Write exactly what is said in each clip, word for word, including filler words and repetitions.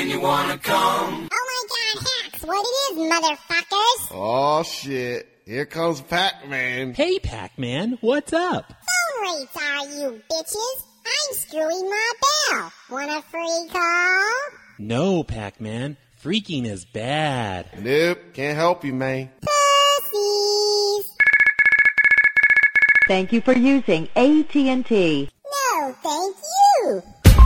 and you wanna come. Oh my god, Hacks, what it is, motherfuckers? Oh shit, here comes Pac-Man. Hey Pac-Man, what's up? Phone rates are you bitches? I'm screwing my bell. Want a free call? No, Pac-Man, freaking is bad. Nope, can't help you, man. Pussies. Thank you for using A T and T. No, thank you.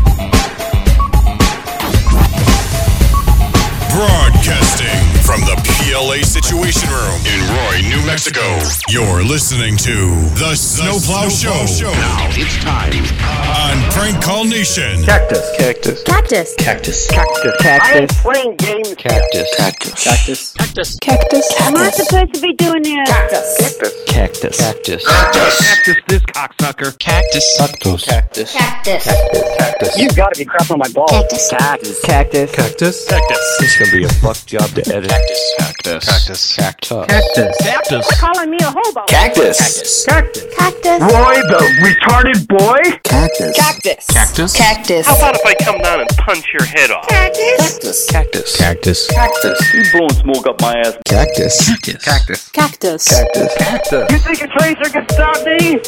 Broadcasting from the P L A Situation Room in Roy, New Mexico. You're listening to The Snowplow Show. Show. Now it's time on Prank Call Nation. Cactus. Cactus. Cactus. Cactus. Cactus. Cactus. I am playing games. Cactus. Cactus. Cactus. Cactus. Cactus. Am I supposed to be doing this? Cactus. Cactus. Cactus. Cactus. Cactus. Cactus this cocksucker. Cactus. Cactus. Cactus. Cactus. Cactus. You gotta be crap on my balls. Cactus. Cactus. Cactus. Cactus. Cactus. It's gonna be a fuck job to edit. Cactus. Cactus. Cactus. Cactus. Cactus. Cactus. Calling me a hobo. Cactus. Cactus. Cactus. Roy, the retarded boy. Cactus. Cactus. Cactus. Cactus. How about if I come down and punch your head off? Cactus. Cactus. Cactus. Cactus. You blowing smoke up my ass. Cactus. Cactus. Cactus. Cactus. Cactus. Cactus. You think a tracer can stop me?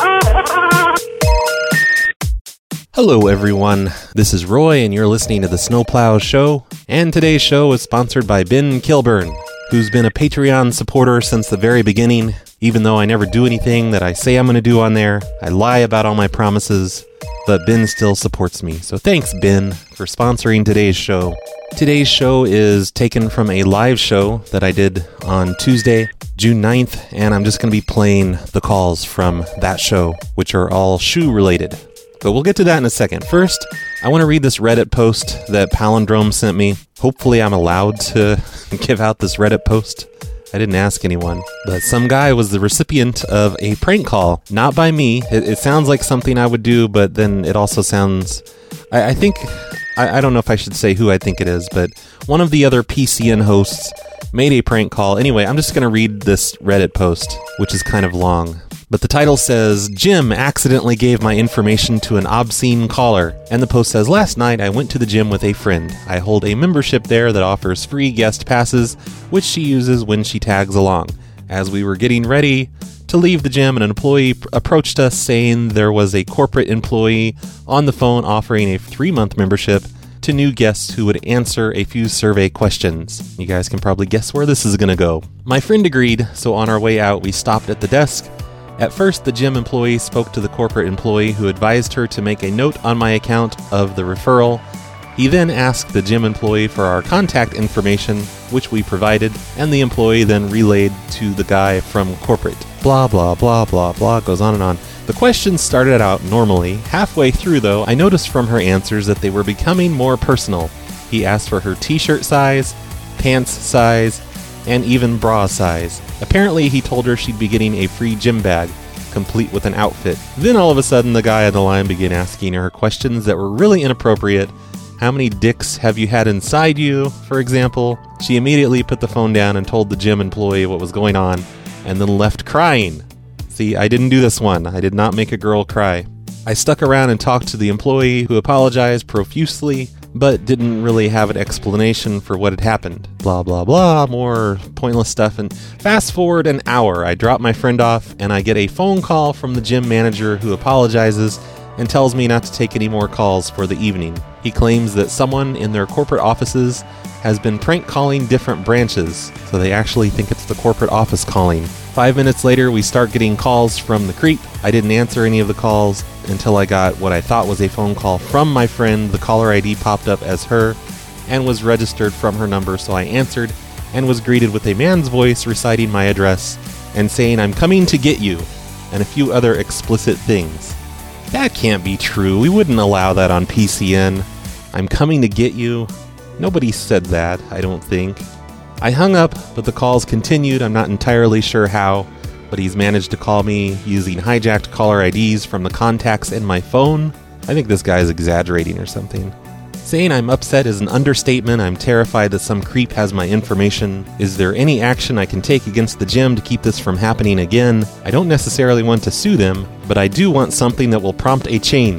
Hello everyone, this is Roy and you're listening to The Snowplow Show, and today's show is sponsored by Ben Kilburn, who's been a Patreon supporter since the very beginning. Even though I never do anything that I say I'm going to do on there, I lie about all my promises, but Ben still supports me. So thanks Ben for sponsoring today's show. Today's show is taken from a live show that I did on Tuesday, June ninth, and I'm just going to be playing the calls from that show, which are all shoe related. But we'll get to that in a second. First, I want to read this Reddit post that Palindrome sent me. Hopefully I'm allowed to give out this Reddit post. I didn't ask anyone. But some guy was the recipient of a prank call. Not by me. It, it sounds like something I would do, but then it also sounds... I, I think... I, I don't know if I should say who I think it is, but one of the other P C N hosts made a prank call. Anyway, I'm just going to read this Reddit post, which is kind of long. But the title says, Jim accidentally gave my information to an obscene caller. And the post says, last night I went to the gym with a friend. I hold a membership there that offers free guest passes, which she uses when she tags along. As we were getting ready to leave the gym, an employee pr- approached us saying there was a corporate employee on the phone offering a three-month membership to new guests who would answer a few survey questions. You guys can probably guess where this is going to go. My friend agreed, so on our way out we stopped at the desk. At first, the gym employee spoke to the corporate employee who advised her to make a note on my account of the referral. He then asked the gym employee for our contact information, which we provided, and the employee then relayed to the guy from corporate. Blah, blah, blah, blah, blah, goes on and on. The questions started out normally. Halfway through, though, I noticed from her answers that they were becoming more personal. He asked for her t-shirt size, pants size, and even bra size. Apparently, he told her she'd be getting a free gym bag, complete with an outfit. Then all of a sudden, the guy on the line began asking her questions that were really inappropriate. How many dicks have you had inside you, for example? She immediately put the phone down and told the gym employee what was going on, and then left crying. See, I didn't do this one. I did not make a girl cry. I stuck around and talked to the employee, who apologized profusely, but didn't really have an explanation for what had happened. Blah, blah, blah, more pointless stuff. And fast forward an hour, I drop my friend off, and I get a phone call from the gym manager who apologizes and tells me not to take any more calls for the evening. He claims that someone in their corporate offices has been prank calling different branches, so they actually think it's the corporate office calling. Five minutes later, we start getting calls from the creep. I didn't answer any of the calls until I got what I thought was a phone call from my friend. The caller I D popped up as her and was registered from her number, so I answered and was greeted with a man's voice reciting my address and saying, "I'm coming to get you," and a few other explicit things. That can't be true. We wouldn't allow that on P C N. I'm coming to get you. Nobody said that, I don't think. I hung up, but the calls continued. I'm not entirely sure how, but he's managed to call me using hijacked caller I Ds from the contacts in my phone. I think this guy's exaggerating or something. Saying I'm upset is an understatement. I'm terrified that some creep has my information. Is there any action I can take against the gym to keep this from happening again? I don't necessarily want to sue them, but I do want something that will prompt a change.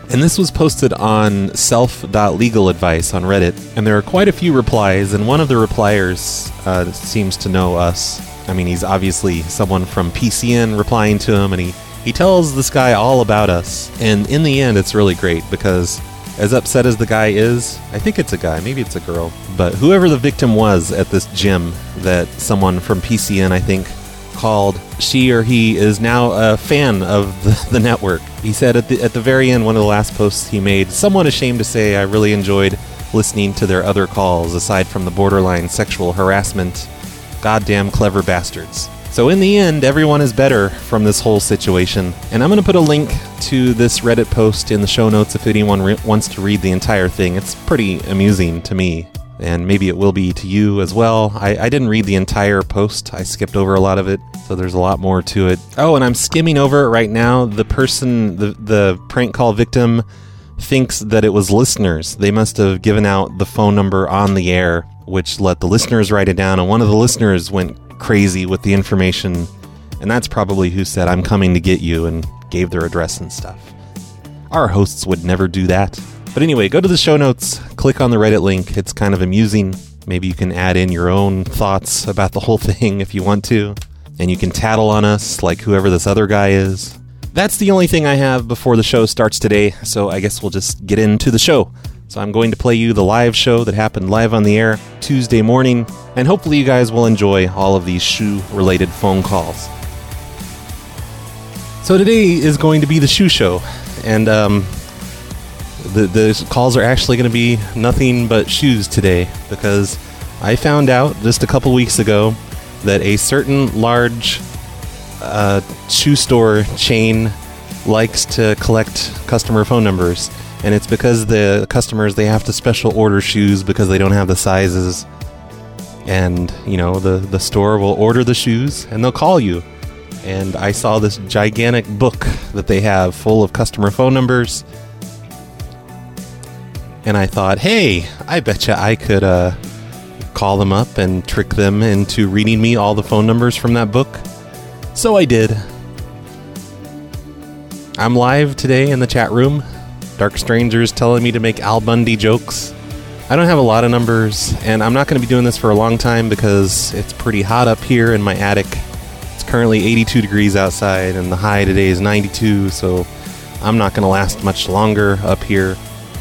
And this was posted on self dot legal advice on Reddit, and there are quite a few replies, and one of the repliers uh, seems to know us. I mean, he's obviously someone from P C N replying to him, and he, he tells this guy all about us. And in the end, it's really great, because as upset as the guy is, I think it's a guy, maybe it's a girl, but whoever the victim was at this gym that someone from P C N, I think, called, she or he is now a fan of the, the network. He said at the at the very end, one of the last posts he made, somewhat ashamed to say, I really enjoyed listening to their other calls, aside from the borderline sexual harassment. Goddamn clever bastards. So in the end, everyone is better from this whole situation. And I'm going to put a link to this Reddit post in the show notes if anyone re- wants to read the entire thing. It's pretty amusing to me. And maybe it will be to you as well. I, I didn't read the entire post. I skipped over a lot of it, so there's a lot more to it. Oh, and I'm skimming over it right now. The person, the, the prank call victim, thinks that it was listeners. They must have given out the phone number on the air, which let the listeners write it down, and one of the listeners went crazy with the information, and that's probably who said, I'm coming to get you, and gave their address and stuff. Our hosts would never do that. But anyway, go to the show notes, click on the Reddit link. It's kind of amusing. Maybe you can add in your own thoughts about the whole thing if you want to. And you can tattle on us like whoever this other guy is. That's the only thing I have before the show starts today, so I guess we'll just get into the show. So I'm going to play you the live show that happened live on the air Tuesday morning, and hopefully you guys will enjoy all of these shoe-related phone calls. So today is going to be the shoe show, and um... The, the calls are actually going to be nothing but shoes today, because I found out just a couple weeks ago that a certain large uh, shoe store chain likes to collect customer phone numbers, and it's because the customers, they have to special order shoes because they don't have the sizes, and you know the, the store will order the shoes and they'll call you. And I saw this gigantic book that they have full of customer phone numbers. And I thought, hey, I betcha I could uh, call them up and trick them into reading me all the phone numbers from that book. So I did. I'm live today in the chat room. Dark Strangers telling me to make Al Bundy jokes. I don't have a lot of numbers, and I'm not going to be doing this for a long time because it's pretty hot up here in my attic. It's currently eighty-two degrees outside, and the high today is ninety-two, so I'm not going to last much longer up here.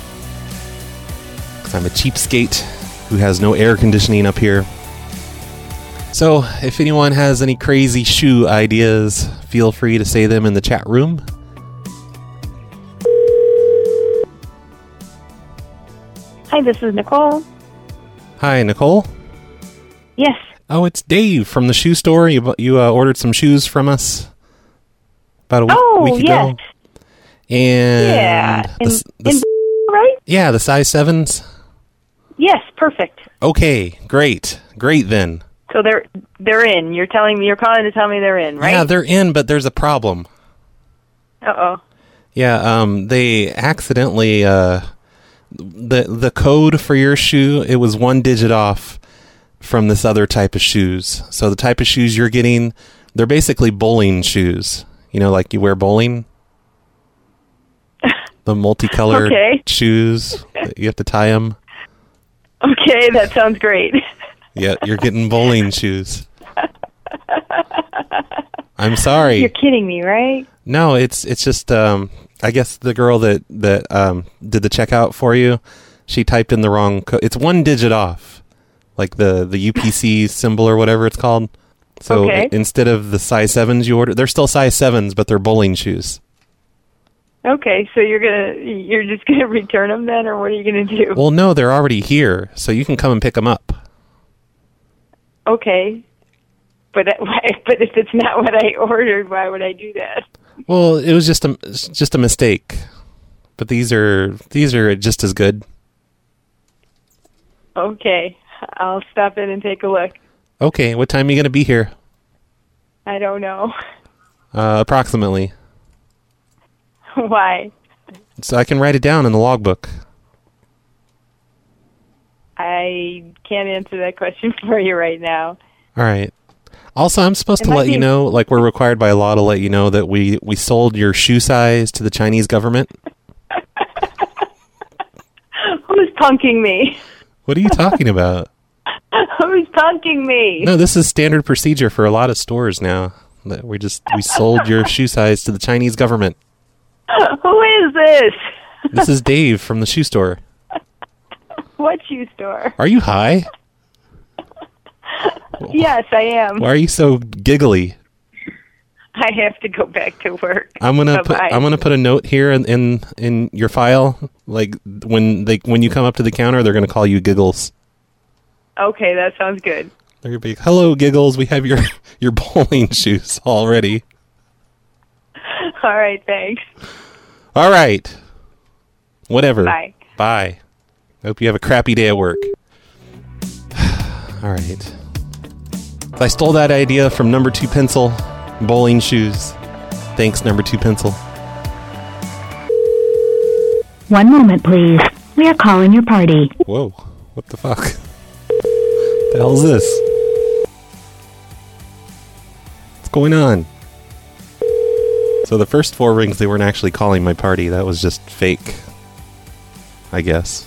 I'm a cheapskate who has no air conditioning up here. So, if anyone has any crazy shoe ideas, feel free to say them in the chat room. Hi, this is Nicole. Hi, Nicole. Yes. Oh, it's Dave from the shoe store. You you uh, ordered some shoes from us about a week, oh, week ago. yes. And yeah. the, In, the, in, right? Yeah, the size sevens. Yes, perfect. Okay, great. Great then. So they're they're in. You're telling me, you're calling to tell me they're in, right? Yeah, they're in, but there's a problem. Uh-oh. Yeah, um, they accidentally, uh, the the code for your shoe, it was one digit off from this other type of shoes. So the type of shoes you're getting, they're basically bowling shoes. You know, like you wear bowling? The multicolored okay. shoes, you have to tie them. Okay, that sounds great. Yeah, you're getting bowling shoes. I'm sorry. You're kidding me, right? No, it's it's just um I guess the girl that that um did the checkout for you, she typed in the wrong code. It's one digit off. Like the the U P C symbol or whatever it's called. So okay. Instead of the size sevens you ordered, they're still size sevens, but they're bowling shoes. Okay, so you're gonna you're just gonna return them then, or what are you gonna do? Well, no, they're already here, so you can come and pick them up. Okay, but but if it's not what I ordered, why would I do that? Well, it was just a just a mistake, but these are these are just as good. Okay, I'll stop in and take a look. Okay, what time are you gonna be here? I don't know. Uh, approximately. Why? So I can write it down in the logbook. I can't answer that question for you right now. All right. Also, I'm supposed It to might let be- you know, like we're required by law to let you know that we, we sold your shoe size to the Chinese government. punking me? What are you talking about? Who's punking me? No, this is standard procedure for a lot of stores now. That we just we sold your shoe size to the Chinese government. Who is this? This is Dave from the shoe store. What shoe store? Are you high? Yes, I am. Why are you so giggly? I have to go back to work. I'm gonna put Bye-bye. I'm gonna put a note here in, in in your file. Like when they when you come up to the counter, they're gonna call you Giggles. Okay, that sounds good. They're gonna be, hello, Giggles. We have your your bowling shoes already. All right, thanks. All right. Whatever. Bye. Bye. Hope you have a crappy day at work. All right. I stole that idea from Number Two Pencil. Bowling shoes. Thanks, Number Two Pencil. One moment, please. We are calling your party. Whoa. What the fuck? The hell is this? What's going on? So the first four rings, they weren't actually calling my party. That was just fake. I guess.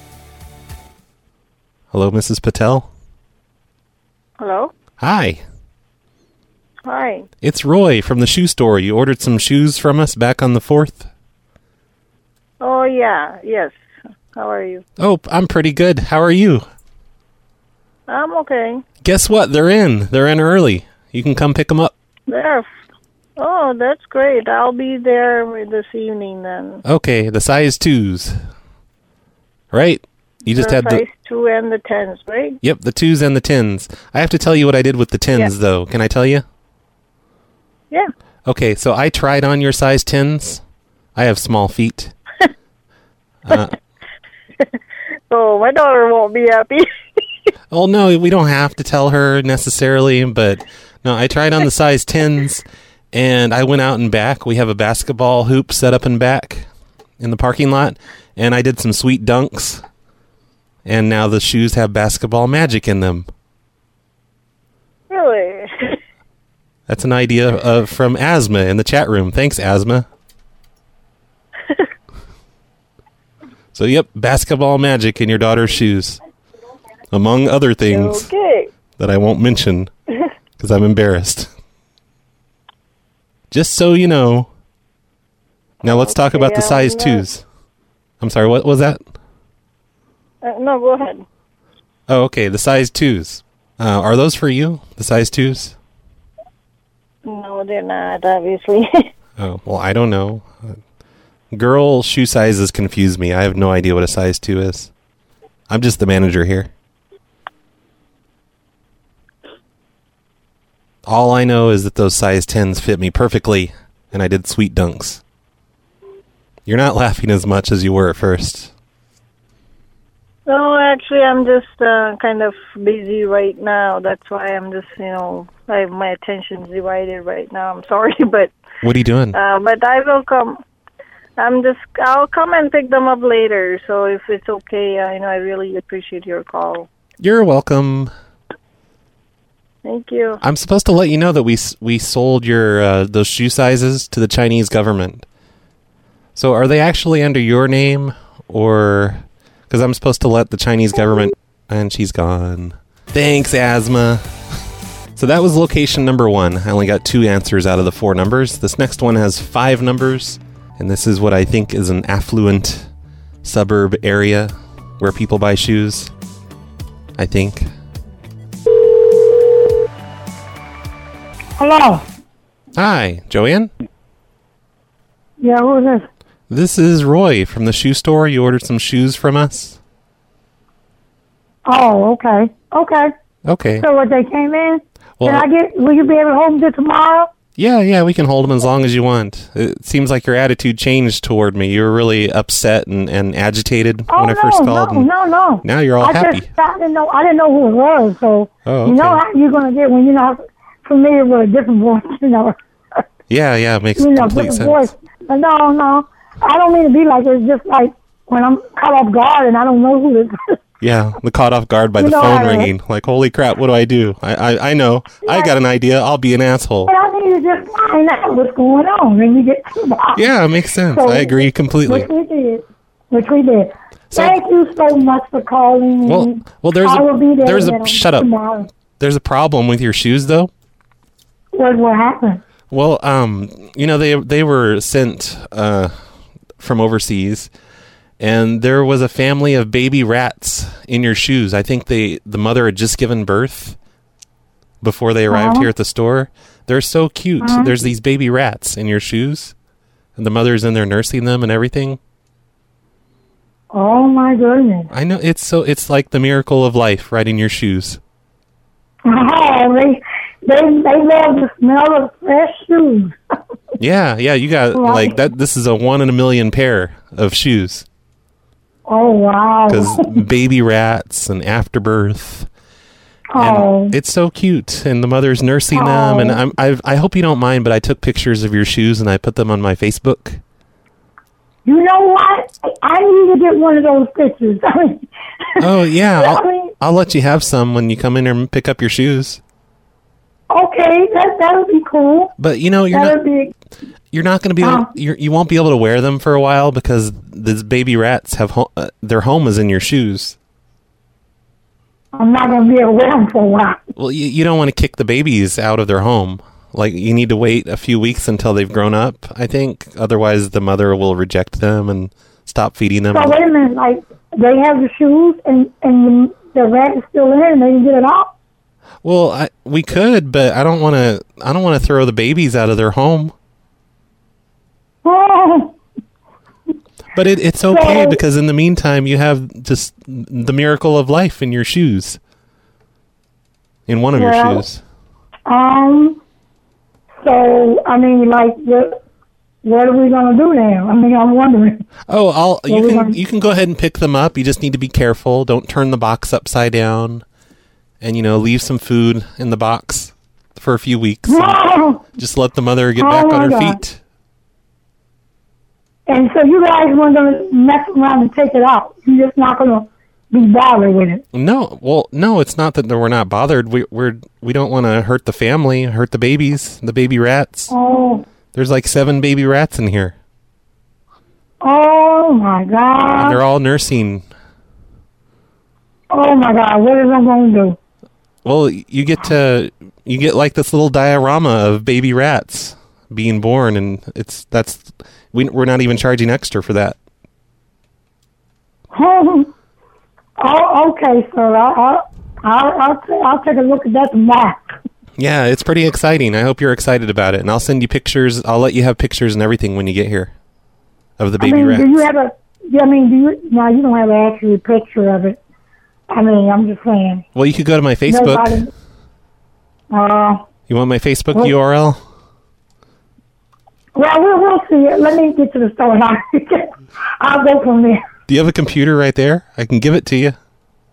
Hello, Missus Patel? Hello? Hi. Hi. It's Roy from the shoe store. You ordered some shoes from us back on the fourth? Oh, yeah. Yes. How are you? Oh, I'm pretty good. How are you? I'm okay. Guess what? They're in. They're in early. You can come pick them up. There. Oh, that's great. I'll be there this evening then. Okay, the size twos. Right? You just the had size the... two and the tens, right? Yep, the twos and the tens. I have to tell you what I did with the tens, Yeah. though. Can I tell you? Yeah. Okay, so I tried on your size tens. I have small feet. uh, Oh, my daughter won't be happy. well, no, we don't have to tell her necessarily, but no, I tried on the size tens, and I went out and back. We have a basketball hoop set up in back in the parking lot, and I did some sweet dunks, and now the shoes have basketball magic in them. Really? That's an idea uh, from Asma in the chat room. Thanks, Asma. So, yep, basketball magic in your daughter's shoes, among other things Okay. that I won't mention because I'm embarrassed. Just so you know. Now let's talk about the Okay, size I'm not- twos. I'm sorry, what was that? Uh, no, go ahead. Oh, okay, the size twos. Uh, are those for you, the size twos? No, they're not, obviously. Oh, well, I don't know. Girl shoe sizes confuse me. I have no idea what a size two is. I'm just the manager here. All I know is that those size tens fit me perfectly, and I did sweet dunks. You're not laughing as much as you were at first. No, actually, I'm just uh, kind of busy right now. That's why I'm just, you know, I have my attention's divided right now. I'm sorry, but What are you doing? uh, but I will come. I'm just, I'll come and pick them up later. So if it's okay, I know I really appreciate your call. You're welcome. Thank you. I'm supposed to let you know that we s- we sold your uh, those shoe sizes to the Chinese government. So are they actually under your name, or because I'm supposed to let the Chinese government? And she's gone. Thanks, Asma. So that was location number one. I only got two answers out of the four numbers. This next one has five numbers, and this is what I think is an affluent suburb area where people buy shoes. I think. Hello. Hi, Joanne? Yeah, who is this? This is Roy from the shoe store. You ordered some shoes from us? Oh, okay. Okay. Okay. So what, they came in? Well- Can I get, will you be able to hold them till tomorrow? Yeah, yeah, we can hold them as long as you want. It seems like your attitude changed toward me. You were really upset and, and agitated Oh, when I no, first called. no, and no, no. Now you're all I happy. Just, I didn't know, I didn't know who it was, so Oh, you know okay. how you're going to get when you're not familiar with a different voice, you know. Yeah, yeah, it makes you know, complete different sense. voice. But no, no. I don't mean to be like it. It's just like when I'm caught off guard and I don't know who this is. Yeah, the caught off guard by You the know phone how to- ringing. Like, holy crap, what do I do? I I, I know. I got an idea. I'll be an asshole. And I need to just find out what's going on and we get to the bottom. Yeah, it makes sense. So, I agree completely. Which we did. which we did. So, Thank you so much for calling. Well, well, there's I will be a there there's a tomorrow. shut up. There's a problem with your shoes, though. What what happened? Well, um, you know they they were sent uh, from overseas, and there was a family of baby rats in your shoes. I think they the mother had just given birth before they arrived Uh-huh. here at the store. They're so cute. Uh-huh. There's these baby rats in your shoes, and the mother's in there nursing them and everything. Oh my goodness! I know it's so it's like the miracle of life right in your shoes. Oh, they they they love the smell of fresh shoes. Yeah, yeah, you got Right. like that. This is a one in a million pair of shoes. Oh wow! Because baby rats and afterbirth. Oh. And it's so cute, and the mother's nursing them. And Oh. I'm, I've, I hope you don't mind, but I took pictures of your shoes and I put them on my Facebook. You know what? I need to get one of those pictures. I mean, Oh yeah, I I'll, mean, I'll let you have some when you come in and pick up your shoes. okay, that that would be cool. But you know, you're That not would be. you're not going to be able, Oh. you're, you won't be able to wear them for a while because these baby rats have ho- uh, their home is in your shoes. I'm not going to be able to wear them for a while. Well, you, you don't want to kick the babies out of their home. Like, you need to wait a few weeks until they've grown up, I think. Otherwise, the mother will reject them and stop feeding them. So wait a minute, like they have the shoes and and the, the rat is still in it and they can get it off. Well, I, we could, but I don't want to. I don't want to throw the babies out of their home. Oh, But it, it's okay So- because in the meantime, you have just the miracle of life in your shoes. In one of your Well, shoes. um. So I mean, like, what what are we gonna do now? I mean, I'm wondering. Oh, I'll you Well, we can want- you can go ahead and pick them up. You just need to be careful. Don't turn the box upside down, and you know leave some food in the box for a few weeks. Oh, Just let the mother get Oh back on my her God. feet. and so you guys weren't gonna mess around and take it out. You're just not gonna be bothered with it. No, well, no, it's not that we're not bothered. We we're we don't want to hurt the family, hurt the babies, the baby rats. Oh, There's like seven baby rats in here. oh my And God! they're all nursing. Oh my God! What is I gonna do? Well, you get to you get like this little diorama of baby rats being born, and it's that's we we're not even charging extra for that. Oh, oh okay, sir. I'll I'll I'll, I'll, t- I'll take a look at that tomorrow. Yeah, it's pretty exciting. I hope you're excited about it, and I'll send you pictures. I'll let you have pictures and everything when you get here of the baby I mean, rats. do you have a? I mean, do you? No, you don't have an actual picture of it. I mean, I'm just saying. Well, you could go to my Facebook. Nobody- Uh, You want my Facebook Well- U R L? well, we'll we'll see. Let me get to the store and I'll, I'll go from there. Do you have a computer right there? I can give it to you.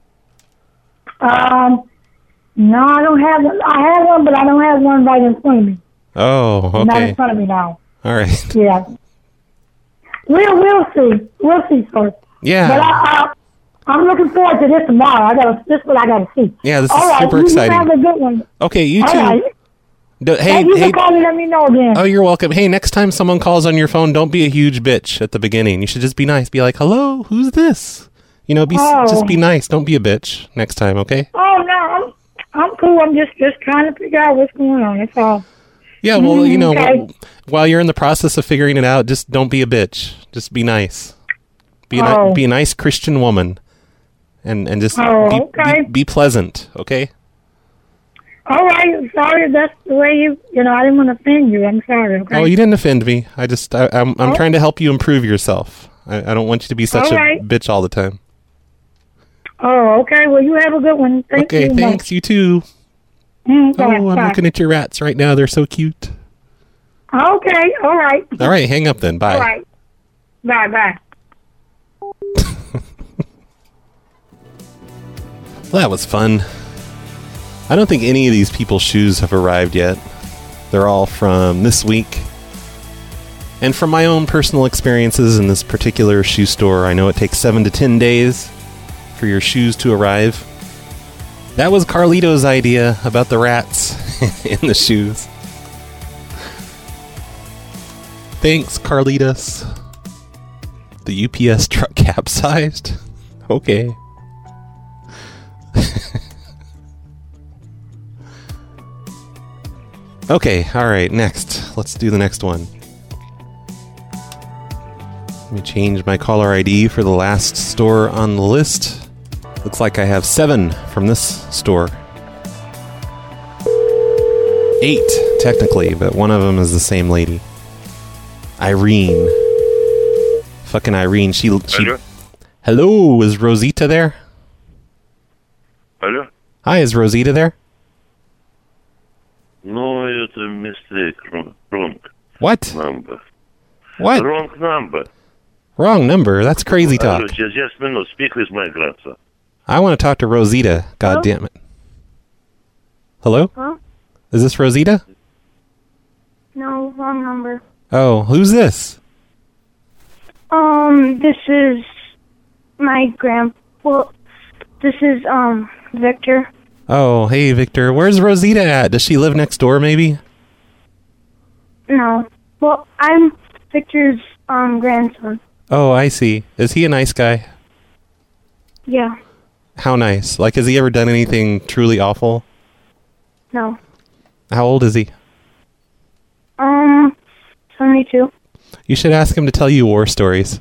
Um, no, I don't have one. I have one, but I don't have one right in front of me. Oh, Not in okay. front of me now. All right. Yeah. We'll we'll see. We'll see, sir. Yeah. But I, I I'm looking forward to this tomorrow. I got this is what I got to see. Yeah, this is All right, super you, exciting. You have a good one. Okay, you All too. right. Do- hey, Thank you hey. for calling and let me know again. Oh, you're welcome. Hey, next time someone calls on your phone, don't be a huge bitch at the beginning. You should just be nice. Be like, "Hello, who's this?" You know, be s Oh. just be nice. Don't be a bitch next time, okay? Oh no, I'm I'm cool. I'm just just trying to figure out what's going on. That's all. Yeah, well, you know, Okay. wh- while you're in the process of figuring it out, just don't be a bitch. Just be nice. Be a, ni- Oh. be a nice Christian woman, and and just Oh, be, okay. be be pleasant, okay? All right. I'm sorry. if That's the way you. You know, I didn't want to offend you. I'm sorry. Okay. Oh, you didn't offend me. I just I, I'm I'm Oh. trying to help you improve yourself. I, I don't want you to be such All a right. bitch all the time. Oh, okay. Well, you have a good one. Thank Okay, you. thanks. You too. Mm, bye, Oh, I'm bye. looking at your rats right now. They're so cute. Okay. All right. All right, hang up then. Bye. All right. Bye. Bye. Well, that was fun. I don't think any of these people's shoes have arrived yet. They're all from this week. And from my own personal experiences in this particular shoe store, I know it takes seven to ten days for your shoes to arrive. That was Carlito's idea about the rats in the shoes. Thanks, Carlitos. The U P S truck capsized? Okay. Okay, alright, next. Let's do the next one. Let me change my caller I D for the last store on the list. Looks like I have seven from this store. Eight, technically, but one of them is the same lady. Irene. Fucking Irene. She. she Hello? Hello, is Rosita there? Hello? Hi, is Rosita there? No, it's a mistake. Wrong, wrong What? number. What? Wrong number. Wrong number. That's crazy talk. Hello, just, just a minute. Speak with my grandson. I want to talk to Rosita. God damn it. Hello? Huh? Is this Rosita? No, wrong number. Oh, who's this? Um, this is my grand. Well, this is um Victor. Oh, hey, Victor. Where's Rosita at? Does she live next door, maybe? No. Well, I'm Victor's um grandson. Oh, I see. Is he a nice guy? Yeah. How nice? Like, has he ever done anything truly awful? No. How old is he? Um, seventy-two. You should ask him to tell you war stories.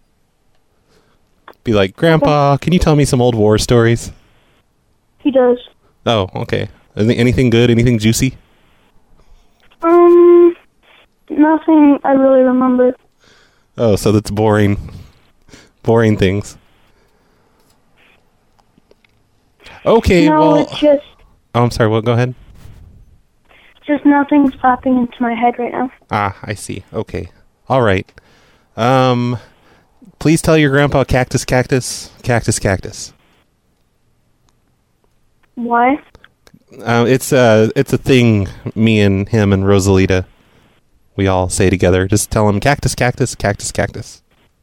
Be like, Grandpa, can you tell me some old war stories? He does. Oh, okay. Any- Anything good? Anything juicy? Um, nothing I really remember. Oh, so that's boring. Boring things. Okay, no, well... it's just, Oh, I'm sorry, what? Go ahead. just nothing's popping into my head right now. Ah, I see. Okay. All right. Um, please tell your grandpa cactus, cactus, cactus, cactus. Why? Uh, it's a it's a thing. Me and him and Rosalita, we all say together. Just tell him cactus, cactus, cactus, cactus.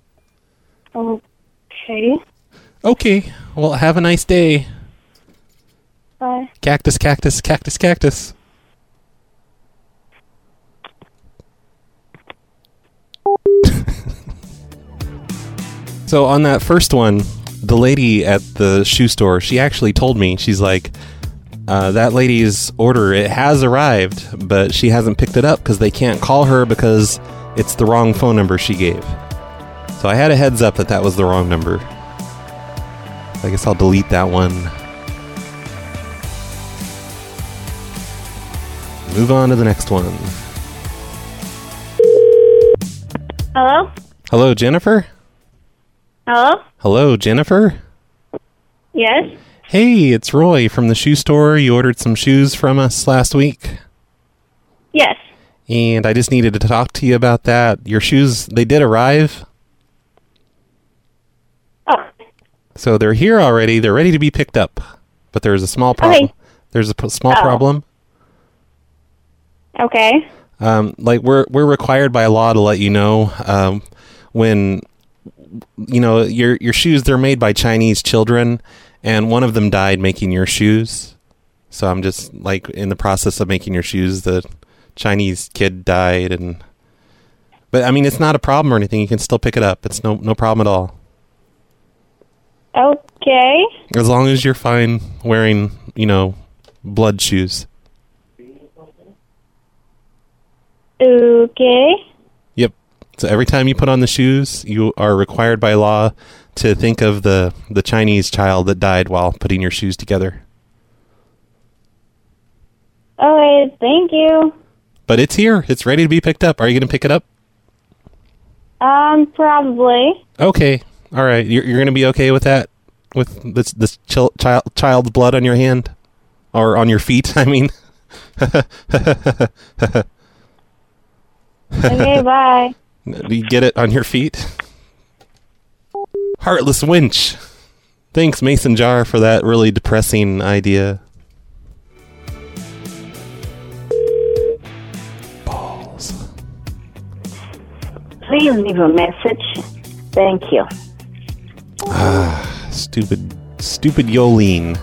Okay. Okay. Well, have a nice day. Bye. Cactus, cactus, cactus, cactus. So on that first one, the lady at the shoe store, she actually told me, she's like, uh, that lady's order, it has arrived, but she hasn't picked it up because they can't call her because it's the wrong phone number she gave. So I had a heads up that that was the wrong number. I guess I'll delete that one. Move on to the next one. Hello? Hello, Jennifer? Hello? Hello, Jennifer? Yes? Hey, it's Roy from the shoe store. You ordered some shoes from us last week. Yes. And I just needed to talk to you about that. Your shoes, they did arrive. Oh. So they're here already. They're ready to be picked up. But there's a small problem. Okay. There's a p- small Oh. problem. Okay. Um, like we're we're required by law to let you know um, when you know your your shoes. They're made by Chinese children, and one of them died making your shoes. So I'm just like in the process of making your shoes. The Chinese kid died, and but I mean it's not a problem or anything. You can still pick it up. It's no no problem at all. Okay. As long as you're fine wearing you know blood shoes. Okay. Yep. So every time you put on the shoes, you are required by law to think of the, the Chinese child that died while putting your shoes together. Okay, thank you. But it's here. It's ready to be picked up. Are you going to pick it up? Um, probably. Okay. All right. You're, you're going to be okay with that? With this this chil- child child's blood on your hand? Or on your feet, I mean. Okay, bye. Do you get it on your feet? Heartless winch. Thanks, Mason Jar, for that really depressing idea. Balls. Please leave a message. Thank you. Ah, stupid, stupid Yolene.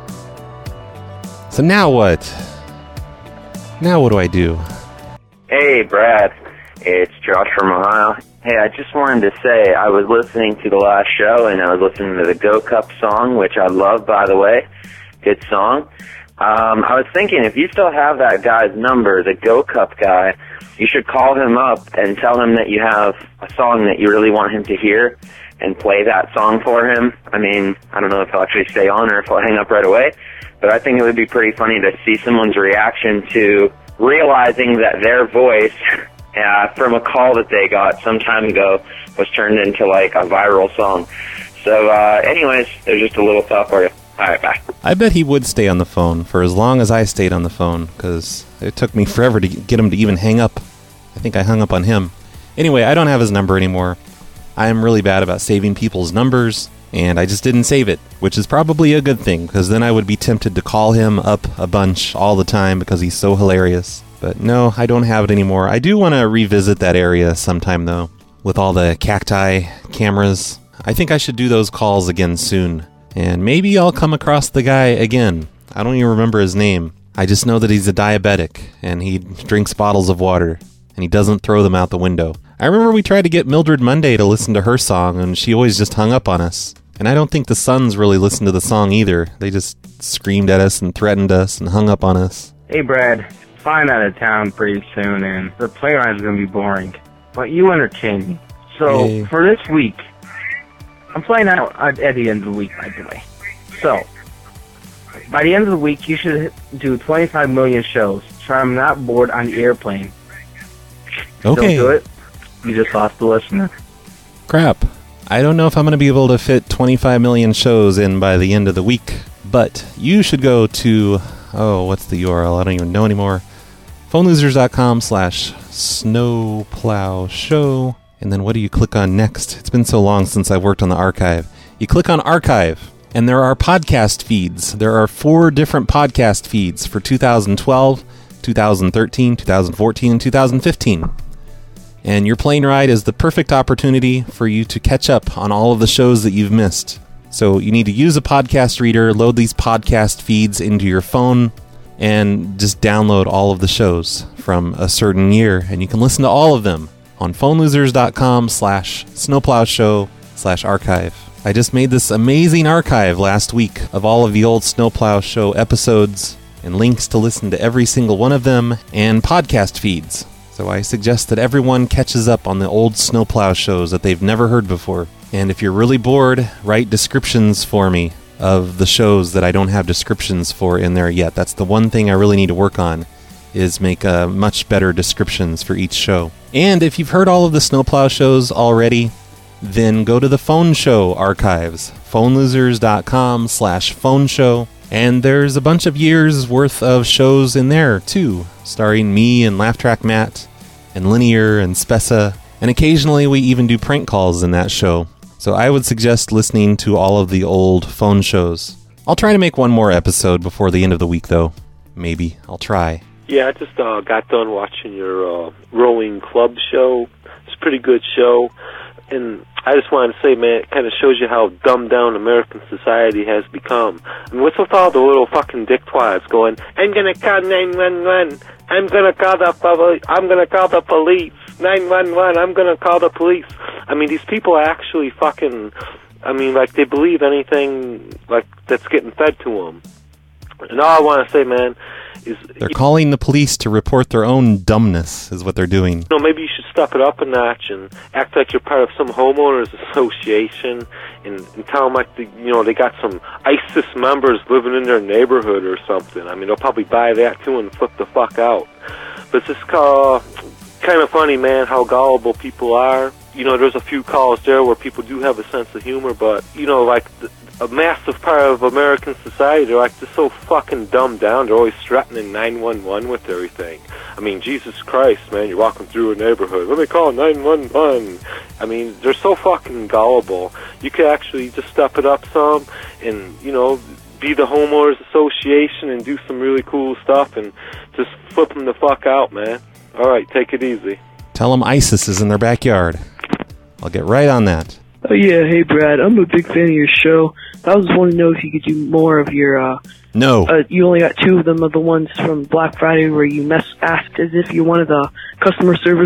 So now what? Now what do I do? Hey, Brad. It's Josh from Ohio. Hey, I just wanted to say I was listening to the last show, and I was listening to the Go Cup song, which I love, by the way. Good song. Um, I was thinking, if you still have that guy's number, the Go Cup guy, you should call him up and tell him that you have a song that you really want him to hear and play that song for him. I mean, I don't know if he'll actually stay on or if he'll hang up right away, but I think it would be pretty funny to see someone's reaction to realizing that their voice uh, from a call that they got some time ago was turned into like a viral song. So uh, anyways, there's just a little thought for you. All right, bye. I bet he would stay on the phone for as long as I stayed on the phone, because it took me forever to get him to even hang up. I think I hung up on him. Anyway, I don't have his number anymore. I am really bad about saving people's numbers, and I just didn't save it, which is probably a good thing, because then I would be tempted to call him up a bunch all the time because he's so hilarious. But no, I don't have it anymore. I do want to revisit that area sometime, though, with all the cacti cameras. I think I should do those calls again soon. And maybe I'll come across the guy again. I don't even remember his name. I just know that he's a diabetic, and he drinks bottles of water, and he doesn't throw them out the window. I remember we tried to get Mildred Monday to listen to her song, and she always just hung up on us. And I don't think the Sons really listened to the song either. They just screamed at us and threatened us and hung up on us. Hey, Brad. Flying out of town pretty soon, and the play ride's going to be boring. But you entertain me. So, hey. For this week, I'm flying out at the end of the week, by the way. So, by the end of the week, you should do twenty-five million shows, so I'm not bored on the airplane. Okay. Don't do it. You just lost the listener. Crap. I don't know if I'm going to be able to fit twenty-five million shows in by the end of the week, but you should go to, oh, what's the U R L? I don't even know anymore. phonelosers.com slash snowplow show. And then what do you click on next? It's been so long since I've worked on the archive. You click on archive, and there are podcast feeds. There are four different podcast feeds for two thousand twelve, two thousand thirteen, two thousand fourteen, and two thousand fifteen. And your plane ride is the perfect opportunity for you to catch up on all of the shows that you've missed. So you need to use a podcast reader, load these podcast feeds into your phone, and just download all of the shows from a certain year, and you can listen to all of them on phonelosers.com slash snowplowshow slash archive. I just made this amazing archive last week of all of the old Snowplow Show episodes and links to listen to every single one of them and podcast feeds. So I suggest that everyone catches up on the old Snowplow shows that they've never heard before. And if you're really bored, write descriptions for me of the shows that I don't have descriptions for in there yet. That's the one thing I really need to work on, is make uh, much better descriptions for each show. And if you've heard all of the Snowplow shows already, then go to the Phone Show archives, phonelosers.com slash phone show. And there's a bunch of years worth of shows in there, too, starring me and Laugh Track Matt and Linear and Spessa. And occasionally we even do prank calls in that show. So I would suggest listening to all of the old phone shows. I'll try to make one more episode before the end of the week, though. Maybe. I'll try. Yeah, I just uh, got done watching your uh, Rowing Club show. It's a pretty good show. And I just wanted to say, man, it kind of shows you how dumbed down American society has become. I mean, what's with all the little fucking dicktwads going, I'm going to call nine one one. I'm going to call the police. I'm going to call the police. nine one one. I'm going to call the police. I mean, these people are actually fucking, I mean, like, they believe anything, like, that's getting fed to them. And all I want to say, man, is... They're calling the police to report their own dumbness, is what they're doing. You know, maybe you should step it up a notch and act like you're part of some homeowners association and, and tell them, like, the, you know, they got some ISIS members living in their neighborhood or something. I mean, they'll probably buy that, too, and flip the fuck out. But it's just uh, kind of funny, man, how gullible people are. You know, there's a few calls there where people do have a sense of humor, but, you know, like... The, a massive part of American society, they're like just so fucking dumbed down. They're always threatening nine one one with everything. I mean, Jesus Christ, man, you're walking through a neighborhood. Let me call nine one one. I mean, they're so fucking gullible. You could actually just step it up some and, you know, be the homeowners association and do some really cool stuff and just flip them the fuck out, man. All right, take it easy. Tell them ISIS is in their backyard. I'll get right on that. Oh, yeah. Hey, Brad. I'm a big fan of your show. I was wanting to know if you could do more of your, uh... No. Uh, you only got two of them, of the ones from Black Friday where you mess asked as if you wanted the customer service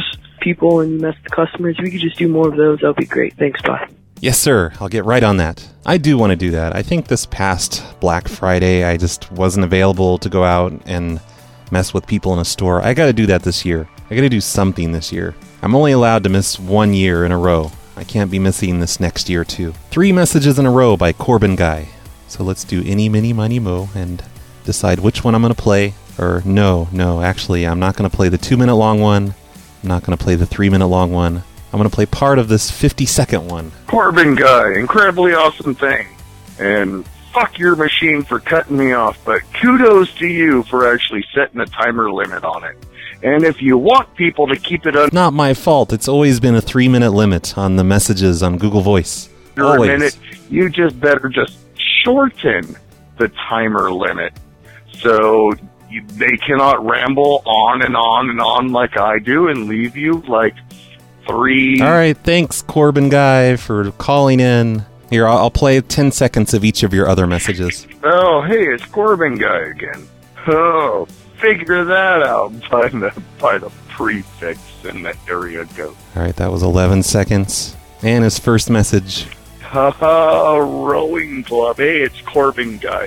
people and you mess with customers. If you could just do more of those, that would be great. Thanks, bye. Yes, sir. I'll get right on that. I do want to do that. I think this past Black Friday, I just wasn't available to go out and mess with people in a store. I got to do that this year. I got to do something this year. I'm only allowed to miss one year in a row. I can't be missing this next year, too. Three messages in a row by Corbin Guy. So let's do any, mini, money, mo, and decide which one I'm going to play. Or no, no, actually, I'm not going to play the two-minute long one. I'm not going to play the three-minute long one. I'm going to play part of this fifty-second one. Corbin Guy, incredibly awesome thing. And fuck your machine for cutting me off, but kudos to you for actually setting a timer limit on it. And if you want people to keep it under... Not my fault. It's always been a three-minute limit on the messages on Google Voice. a minute, you just better just shorten the timer limit. So you, they cannot ramble on and on and on like I do and leave you like three... All right, thanks, Corbin Guy, for calling in. Here, I'll, I'll play ten seconds of each of your other messages. Oh, hey, it's Corbin Guy again. Oh, figure that out by the, by the prefix in the area code. All right, that was eleven seconds. And his first message. Haha, rowing club. Hey, it's Corbin Guy.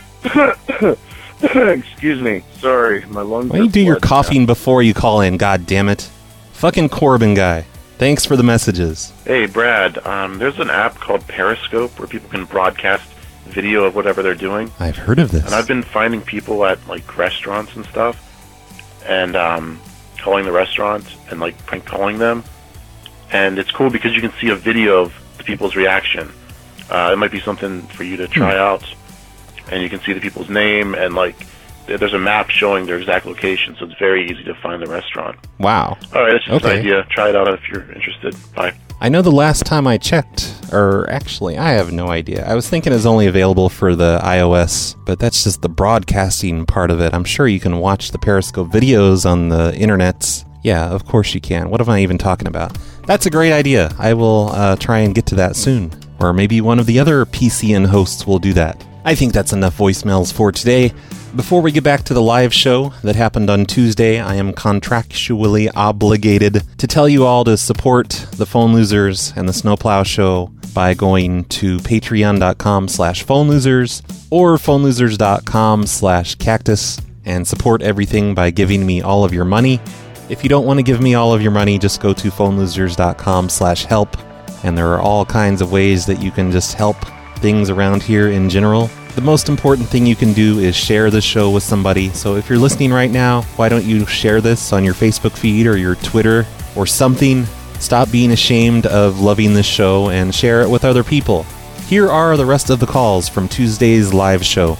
Excuse me. Sorry, my lungs Why do you do your coughing before you call in, god damn it? Fucking Corbin Guy. Thanks for the messages. Hey, Brad, um, there's an app called Periscope where people can broadcast video of whatever they're doing. I've heard of this. And I've been finding people at, like, restaurants and stuff and um, calling the restaurant and, like, prank calling them. And it's cool because you can see a video of the people's reaction. Uh, it might be something for you to try hmm. out. And you can see the people's name and, like, there's a map showing their exact location, so it's very easy to find the restaurant. Wow. All right, that's just okay. an idea. Try it out if you're interested. Bye. I know the last time I checked, or actually, I have no idea. I was thinking it was only available for the iOS, but that's just the broadcasting part of it. I'm sure you can watch the Periscope videos on the internets. Yeah, of course you can. What am I even talking about? That's a great idea. I will uh, try and get to that soon. Or maybe one of the other P C N hosts will do that. I think that's enough voicemails for today. Before we get back to the live show that happened on Tuesday, I am contractually obligated to tell you all to support the Phone Losers and the Snowplow Show by going to patreon.com slash phone losers or phonelosers.com slash cactus and support everything by giving me all of your money. If you don't want to give me all of your money, just go to phonelosers.com slash help. And there are all kinds of ways that you can just help things around here in general. The most important thing you can do is share the show with somebody. So if you're listening right now, why don't you share this on your Facebook feed or your Twitter or something? Stop being ashamed of loving this show and share it with other people. Here are the rest of the calls from Tuesday's live show.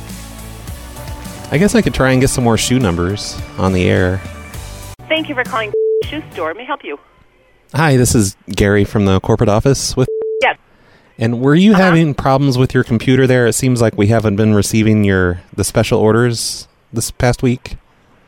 I guess I could try and get some more shoe numbers on the air. Thank you for calling Shoe Store. May I help you? Hi, this is Gary from the corporate office with... Yes. And were you uh-huh. having problems with your computer there? It seems like we haven't been receiving your the special orders this past week.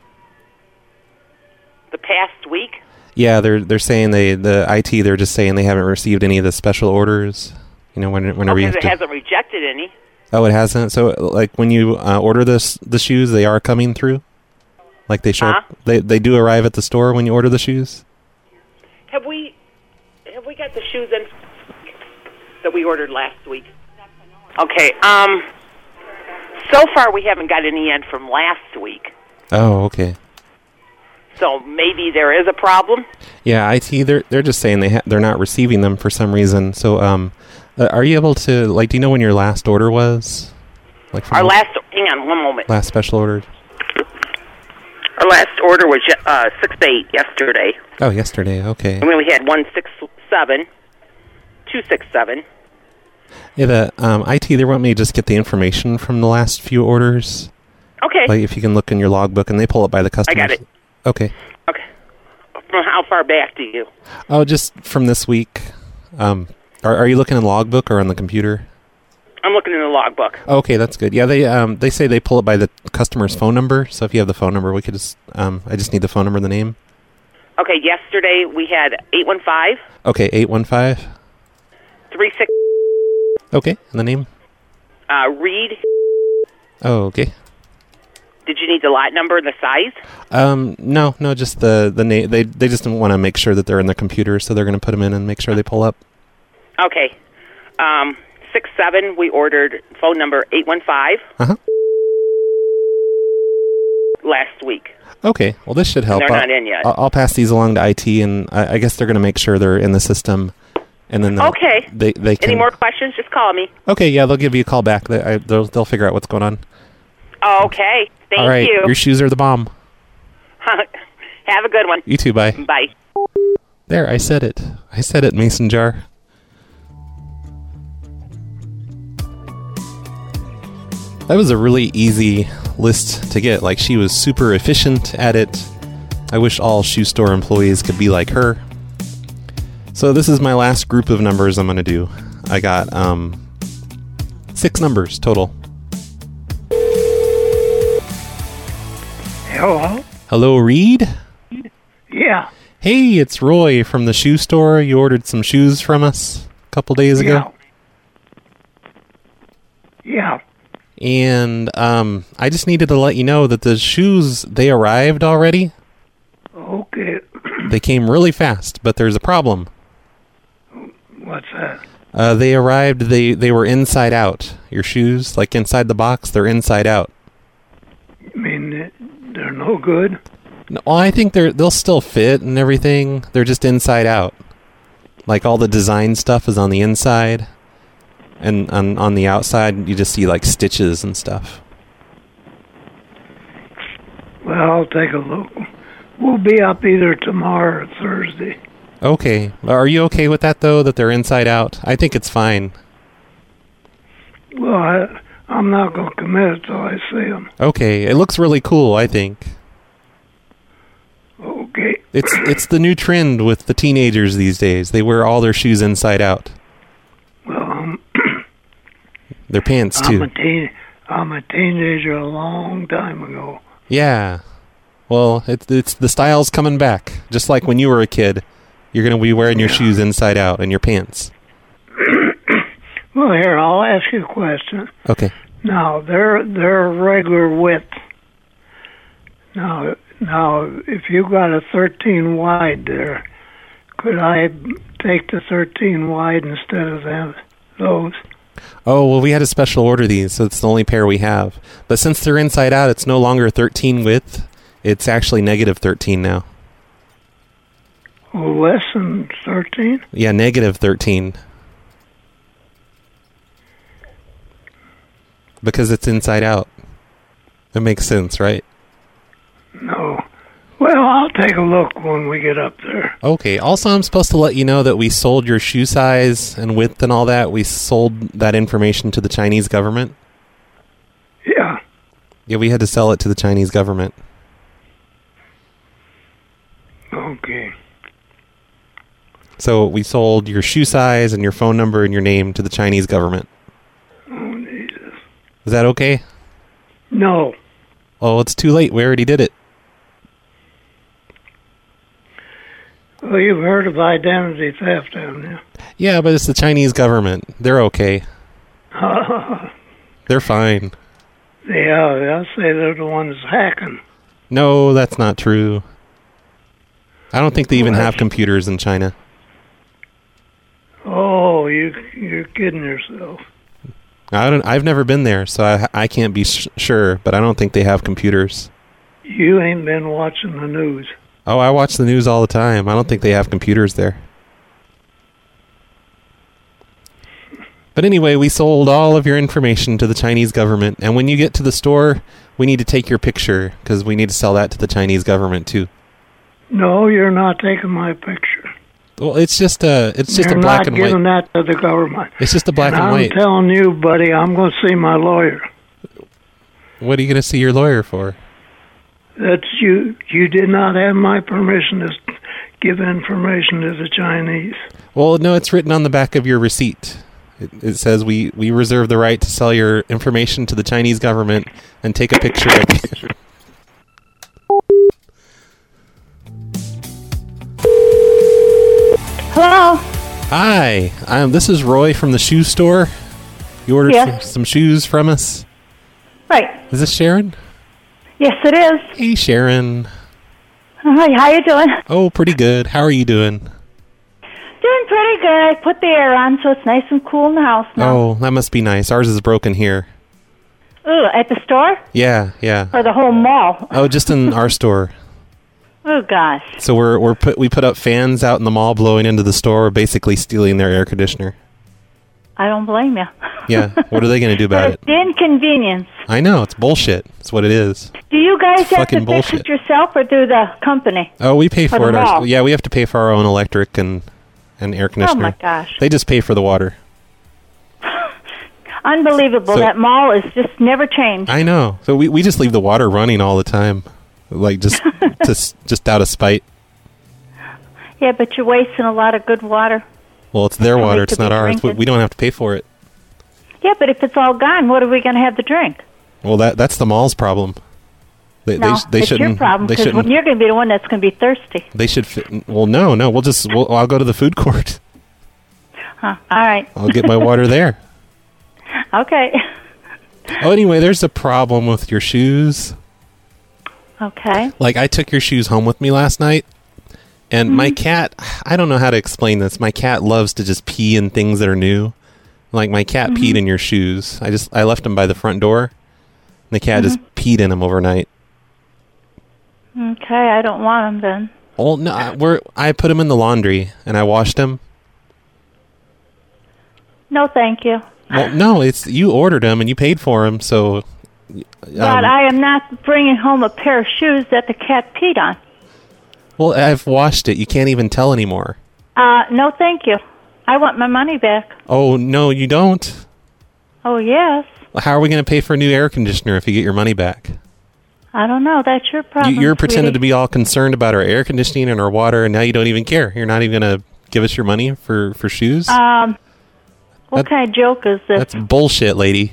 The past week? Yeah, they're they're saying they the I T they're just saying they haven't received any of the special orders. You know, when, whenever oh, you have it to... hasn't rejected any. Oh, it hasn't. So, like when you uh, order this the shoes, they are coming through. Like they show, huh? up, they they do arrive at the store when you order the shoes. Have we have we got the shoes in that we ordered last week? Okay. Um. So far, we haven't got any in from last week. Oh, okay. So maybe there is a problem. Yeah, I T they're they're just saying they ha- they're not receiving them for some reason. So, um, uh, are you able to like? Do you know when your last order was? Like our last. Hang on, one moment. Last special order. Our last order was uh, six eight yesterday. Oh, yesterday. Okay. And then we had one six seven, two six seven. Yeah, the um, I T they want me to just get the information from the last few orders. Okay. Like if you can look in your logbook, and they pull it by the customers. I got it. Okay. Okay. From how far back do you? Oh, just from this week. Um, are are you looking in the logbook or on the computer? I'm looking in the logbook. Okay, that's good. Yeah, they um they say they pull it by the customer's phone number. So if you have the phone number, we could just um I just need the phone number and the name. Okay, yesterday we had eight one five. Okay, eight one five. Three six. Okay, and the name. Uh, Reed. Oh, okay. Did you need the lot number and the size? Um, no, no, just the the name. They they just want to make sure that they're in the computer, so they're going to put them in and make sure they pull up. Okay. Um, six seven. We ordered phone number eight one five. Uh huh. Last week. Okay. Well, this should help. And they're I'll, not in yet. I'll, I'll pass these along to I T, and I, I guess they're going to make sure they're in the system, and then they'll- Okay. they they can. Any more questions? Just call me. Okay. Yeah, they'll give you a call back. They, I, they'll they'll figure out what's going on. Okay. Thank All right. you. Your shoes are the bomb. Have a good one. You too. Bye. Bye. There, I said it. I said it, Mason Jar. That was a really easy list to get. Like, she was super efficient at it. I wish all shoe store employees could be like her. So this is my last group of numbers I'm going to do. I got um, six numbers total. Hello? Hello, Reed? Yeah. Hey, it's Roy from the shoe store. You ordered some shoes from us a couple days ago. Yeah. And um, I just needed to let you know that the shoes, they arrived already. Okay. They came really fast, but there's a problem. What's that? Uh, they arrived, they, they were inside out. Your shoes, like inside the box, they're inside out. I mean, they're no good? No, well, I think they're, they'll still fit and everything. They're just inside out. Like all the design stuff is on the inside. And on, on the outside, you just see like stitches and stuff. Well, I'll take a look. We'll be up either tomorrow or Thursday. Okay. Are you okay with that, though, that they're inside out? I think it's fine. Well, I, I'm not going to commit until I see them. Okay. It looks really cool, I think. Okay. It's it's the new trend with the teenagers these days. They wear all their shoes inside out. Well, um, their pants, I'm too. a, teen, I'm a teenager a long time ago. Yeah. Well, it's, it's the style's coming back. Just like when you were a kid. You're going to be wearing your Yeah. shoes inside out and your pants. Well, here, I'll ask you a question. Okay. Now, they're they're regular width. Now, now, if you got a thirteen wide there, could I take the thirteen wide instead of them, those? Oh, well, we had a special order these, so it's the only pair we have. But since they're inside out, it's no longer thirteen width. It's actually negative thirteen now. Oh, less than thirteen? Yeah, negative thirteen. Because it's inside out. That makes sense, right? No. Well, I'll take a look when we get up there. Okay. Also, I'm supposed to let you know that we sold your shoe size and width and all that. We sold that information to the Chinese government. Yeah. Yeah, we had to sell it to the Chinese government. Okay. So we sold your shoe size and your phone number and your name to the Chinese government. Oh, Jesus. Is that okay? No. Oh, it's too late. We already did it. Well, you've heard of identity theft, haven't you? Yeah, but it's the Chinese government. They're okay. They're fine. Yeah, I say they're the ones hacking. No, that's not true. I don't think they even have computers in China. Oh, you, you're kidding yourself. I don't. I've never been there, so I, I can't be sh- sure, but I don't think they have computers. You ain't been watching the news. Oh, I watch the news all the time. I don't think they have computers there. But anyway, we sold all of your information to the Chinese government, and when you get to the store, we need to take your picture, because we need to sell that to the Chinese government, too. No, you're not taking my picture. Well, it's just a, it's just you're a black and white. You're not giving that to the government. It's just a black and, and white. I'm telling you, buddy, I'm going to see my lawyer. What are you going to see your lawyer for? That you you did not have my permission to give information to the Chinese. Well, no, it's written on the back of your receipt. It, it says we, we reserve the right to sell your information to the Chinese government and take a picture of you. Hello? Hi, um, this is Roy from the shoe store. You ordered Yes. some, some shoes from us. Right. Is this Sharon? Yes, it is. Hey, Sharon. Hi, how you doing? Oh, pretty good. How are you doing? Doing pretty good. I put the air on, so it's nice and cool in the house now. Oh, that must be nice. Ours is broken here. Ooh, at the store? Yeah, yeah. Or the whole mall? Oh, just in our store. Oh, gosh. So we're we're put we put up fans out in the mall blowing into the store, basically stealing their air conditioner. I don't blame you. Yeah. What are they going to do about it? The inconvenience. I know. It's bullshit. That's what it is. Do you guys It's have fucking to bullshit. fix it yourself or do the company? Oh, we pay for Or it. the Our, mall? yeah, we have to pay for our own electric and, and air conditioner. Oh, my gosh. They just pay for the water. Unbelievable. So- That mall is just never changed. I know. So we, we just leave the water running all the time. Like, just just, just out of spite. Yeah, but you're wasting a lot of good water. Well, it's their And we water. could It's not be ours. We, drinking. we don't have to pay for it. Yeah, but if it's all gone, what are we going to have to drink? Well, that that's the mall's problem. They, no, they, sh- they it's shouldn't. your problem they because shouldn't. you're going to be the one that's going to be thirsty. They should fit. Well, no, no. We'll just. We'll, I'll go to the food court. Huh. All right. I'll get my water there. Okay. Oh, anyway, there's a problem with your shoes. Okay. Like, I took your shoes home with me last night, and my cat, I don't know how to explain this. My cat loves to just pee in things that are new. Like, my cat peed in your shoes. I just, I left them by the front door, and the cat just peed in them overnight. Okay, I don't want them then. Well, no, I, we're, I put them in the laundry, and I washed them. No, thank you. Well, no, it's, you ordered them, and you paid for them, so... Um, But I am not bringing home a pair of shoes that the cat peed on. well, I've washed it. You can't even tell anymore. Uh, no, thank you. I want my money back. Oh, no, you don't. Oh, yes. How are we going to pay for a new air conditioner if you get your money back? I don't know. That's your problem. You, you're pretending to sweetie. be all concerned about our air conditioning and our water, and now you don't even care. You're not even going to give us your money for, for shoes? Um, what That- kind of joke is this? That's bullshit, lady.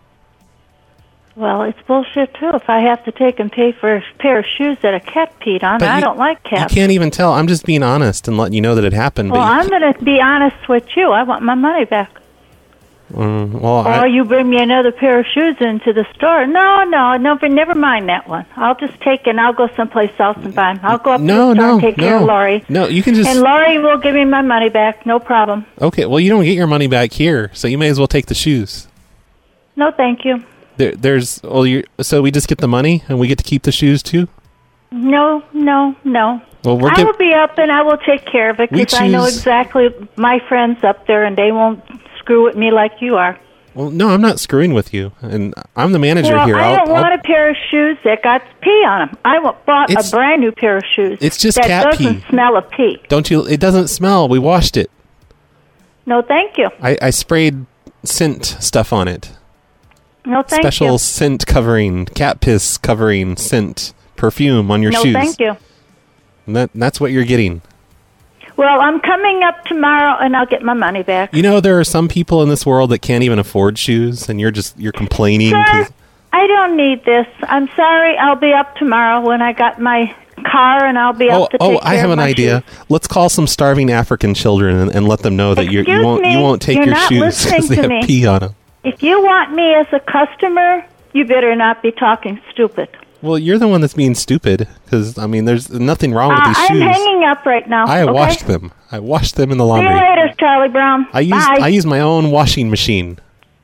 Well, it's bullshit, too. If I have to take and pay for a pair of shoes that a cat peed on, But I you- don't like You cats. can't even tell. I'm just being honest and letting you know that it happened. Well, but I'm going to be honest with you. I want my money back. you, um, well, Or I, you bring me another pair of shoes into the store. No, no, no, but never mind that one. I'll just take it and I'll go someplace else and buy them. I'll go up No, to the store no, and take care of no. Laurie. No, you can just- And Laurie will give me my money back. No problem. okay, well, you don't get your money back here, so you may as well take the shoes. No, thank you. There, there's, well, you so we just get the money and we get to keep the shoes too? No, no, no. Well, we're I giv- will be up and I will take care of it We because I know choose- exactly my friends up there and they won't screw with me like you are. Well, no, I'm not screwing with you, and I'm the manager well, here. I I'll- don't I'll- want a pair of shoes that got pee on them. I wa- bought It's- a brand new pair of shoes. It's just that cat doesn't pee. smell of pee. Don't you? It doesn't smell. We washed it. No, thank you. I, I sprayed scent stuff on it. No, thank Special you. scent covering, cat piss covering, scent, perfume on your no, shoes. thank you. And that, that's what you're getting. Well, I'm coming up tomorrow and I'll get my money back. You know, there are some people in this world that can't even afford shoes, and you're just you're complaining. Sir, 'cause- I don't need this. I'm sorry. I'll be up tomorrow when I got my car and I'll be oh, up to oh, take care I have of an my idea. shoes. Let's call some starving African children and, and let them know that you you Excuse won't you me, won't take you're your not shoes listening because they to have me. pee on them. If you want me as a customer, you better not be talking stupid. Well, you're the one that's being stupid because I mean, there's nothing wrong with Uh, these I'm shoes. hanging up right now. I okay? washed them. I washed them in the See laundry. you later, Charlie Brown. I use Bye. I use my own washing machine.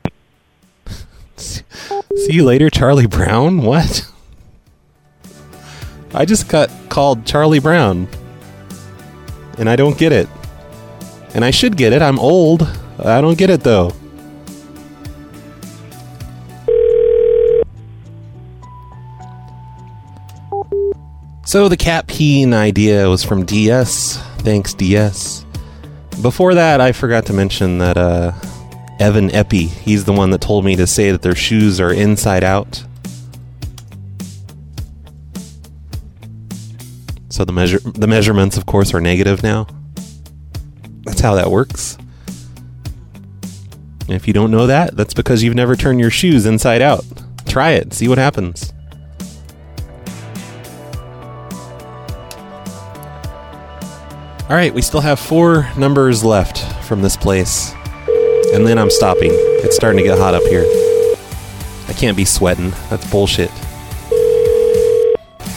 See you later, Charlie Brown. What? I just got called Charlie Brown, and I don't get it. And I should get it. I'm old. I don't get it though. So the cat peeing idea was from D S. Thanks, D S. Before that, I forgot to mention that uh, Evan Epi, he's the one that told me to say that their shoes are inside out. So the measure the measurements, of course, are negative now. That's how that works. And if you don't know that, that's because you've never turned your shoes inside out. Try it. See what happens. All right, we still have four numbers left from this place. And then I'm stopping. It's starting to get hot up here. I can't be sweating. That's bullshit.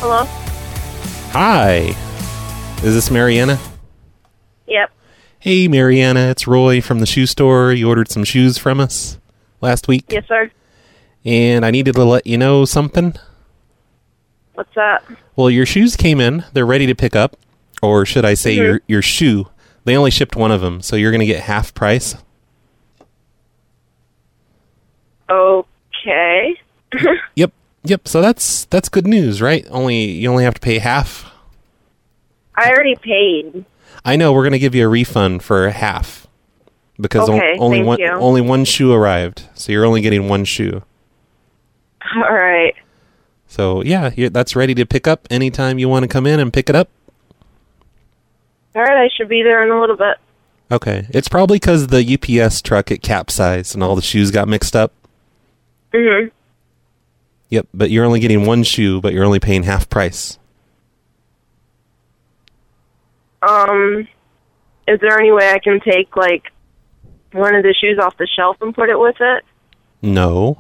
Hello? Hi. Is this Mariana? Yep. Hey, Mariana, it's Roy from the shoe store. You ordered some shoes from us last week. Yes, sir. And I needed to let you know something. What's that? Well, your shoes came in. They're ready to pick up. Or should I say mm-hmm. your your shoe. They only shipped one of them, so you're going to get half price. Okay. Yep. Yep. So that's that's good news, right? Only you only have to pay half. I already paid. I know. We're going to give you a refund for half because okay, o- only thank one you. only one shoe arrived, so you're only getting one shoe. All right. So yeah, you're, that's ready to pick up anytime you want to come in and pick it up. All right, I should be there in a little bit. Okay, it's probably because the U P S truck it capsized and all the shoes got mixed up. Mhm. Yep, but you're only getting one shoe, but you're only paying half price. Um, is there any way I can take, like, one of the shoes off the shelf and put it with it? No.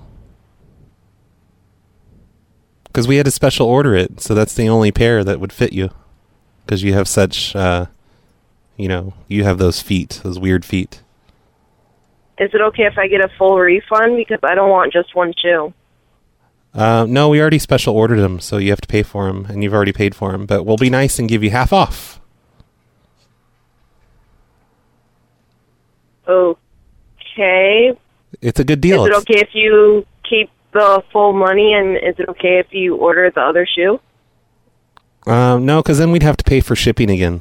Because we had to special order it, so that's the only pair that would fit you. Because you have such, uh, you know, you have those feet, those weird feet. Is it okay if I get a full refund? Because I don't want just one shoe. Uh, no, we already special ordered them, so you have to pay for them, and you've already paid for them. But we'll be nice and give you half off. Okay. It's a good deal. Is it It's- okay if you keep the full money, and is it okay if you order the other shoe? Um, no, because then we'd have to pay for shipping again.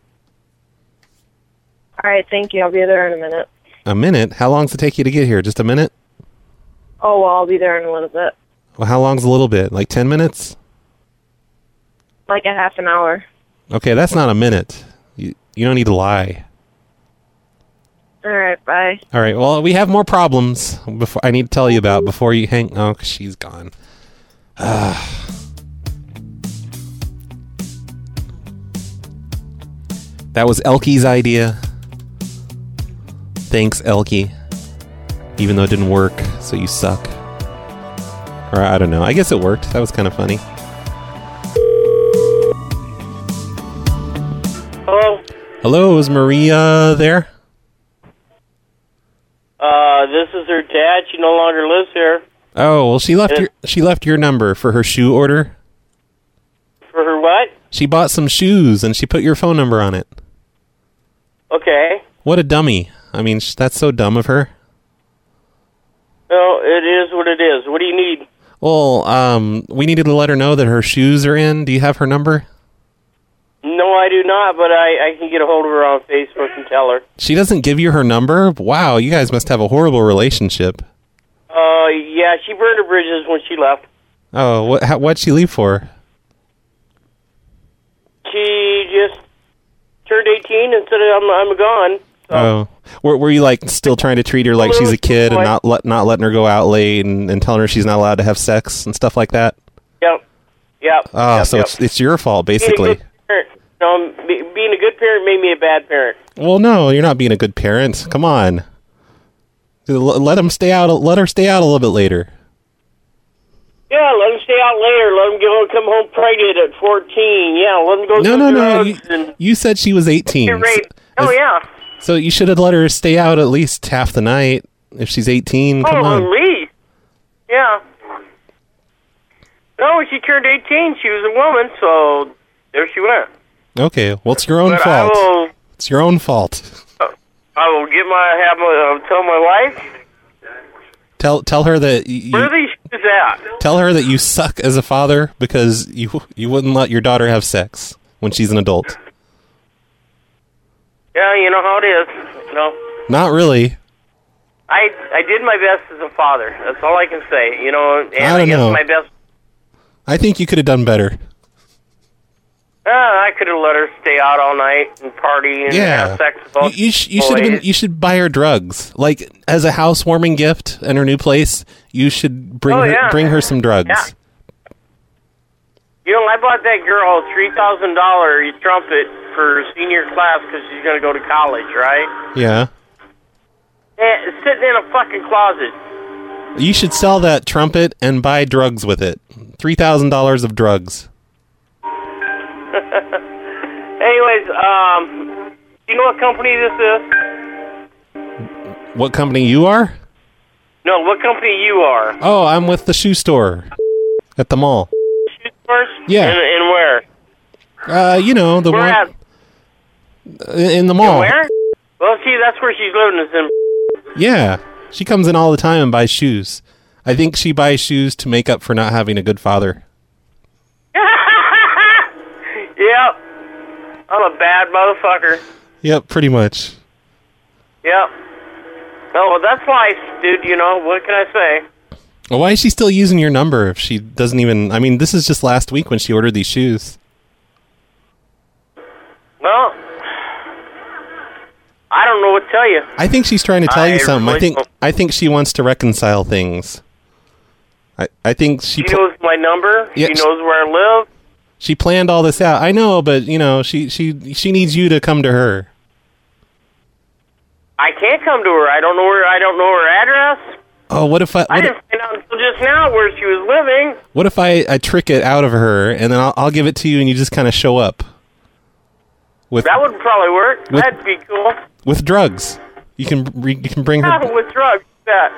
All right, thank you. I'll be there in a minute. A minute? How long does it take you to get here? Just a minute? Oh, well, I'll be there in a little bit. Well, how long's a little bit? Like ten minutes? Like a half an hour. Okay, that's not a minute. You, you don't need to lie. All right, bye. All right, well, we have more problems before I need to tell you about before you hang... Oh, she's gone. Ah. That was Elky's idea. Thanks, Elky. Even though it didn't work, so you suck. Or I don't know. I guess it worked. That was kind of funny. Hello? Hello, is Maria there? Uh, this is her dad. She no longer lives here. Oh, well, she left Yes. your she left your number for her shoe order. For her what? She bought some shoes and she put your phone number on it. Okay. What a dummy. I mean, sh- that's so dumb of her. No, it is what it is. What do you need? Well, um, we needed to let her know that her shoes are in. Do you have her number? No, I do not, but I, I can get a hold of her on Facebook and tell her. She doesn't give you her number? Wow, you guys must have a horrible relationship. Uh, yeah, she burned her bridges when she left. Oh, what, how, what'd she leave for? She just turned eighteen and said, I'm, I'm gone. So. Oh, were, were you like still trying to treat her like she's a kid and not let not letting her go out late and, and telling her she's not allowed to have sex and stuff like that? Yep. Yep. Oh, yep, so yep. it's it's your fault basically. Being a good parent, no, be, being a good parent made me a bad parent. Well, no, you're not being a good parent. Come on, L- let him stay out. Let her stay out a little bit later. Yeah, let him stay out later. Let him go come home pregnant at fourteen. Yeah, let him go. No, do no, no. drugs You, and you said she was eighteen. get raped. Oh yeah. So you should have let her stay out at least half the night if she's eighteen. Come oh, on. me? Yeah. No, when she turned eighteen, she was a woman, so there she went. Okay, well, it's your own But fault. I will, It's your own fault. uh, I will get my have my uh, tell my wife. Tell tell her that you, Where are these shoes at? tell her that you suck as a father because you you wouldn't let your daughter have sex when she's an adult. Yeah, you know how it is. No, Not really. I I did my best as a father. That's all I can say. You know, and I don't guess know. my best. I think you could have done better. Uh, I could have let her stay out all night and party and Yeah. have sex with all You, you, sh- you should have been. You should buy her drugs, like as a housewarming gift in her new place. You should bring Oh, her yeah. bring her some drugs. Yeah. You know, I bought that girl a three thousand dollars trumpet for senior class because she's going to go to college, right? Yeah. And it's sitting in a fucking closet. You should sell that trumpet and buy drugs with it. Three thousand dollars of drugs. guys, um, do you know what company this is? What company you are? No, what company you are? Oh, I'm with the shoe store at the mall. Shoe stores? Yeah. And, and where? Uh, you know, the Where one at? in the mall. Where? Well, see, that's where she's living is in... Yeah. She comes in all the time and buys shoes. I think she buys shoes to make up for not having a good father. Yep. I'm a bad motherfucker. Yep, pretty much. Yep. Oh, well, that's life, dude, you know, what can I say? Well, why is she still using your number if she doesn't even... I mean, this is just last week when she ordered these shoes. Well, I don't know what to tell you. I think she's trying to tell I you something. really I think don't. I think she wants to reconcile things. I, I think she... She pl- knows my number. Yeah, she she- knows where I live. She planned all this out. I know, but, you know, she, she, she needs you to come to her. I can't come to her. I don't know where. I don't know her address. Oh, what if I... I What if, didn't find out until just now where she was living. what if I, I trick it out of her, and then I'll, I'll give it to you, and you just kind of show up? With That would probably work. With- That'd be cool. with drugs. You can re, you can bring her... Yeah, with drugs. That.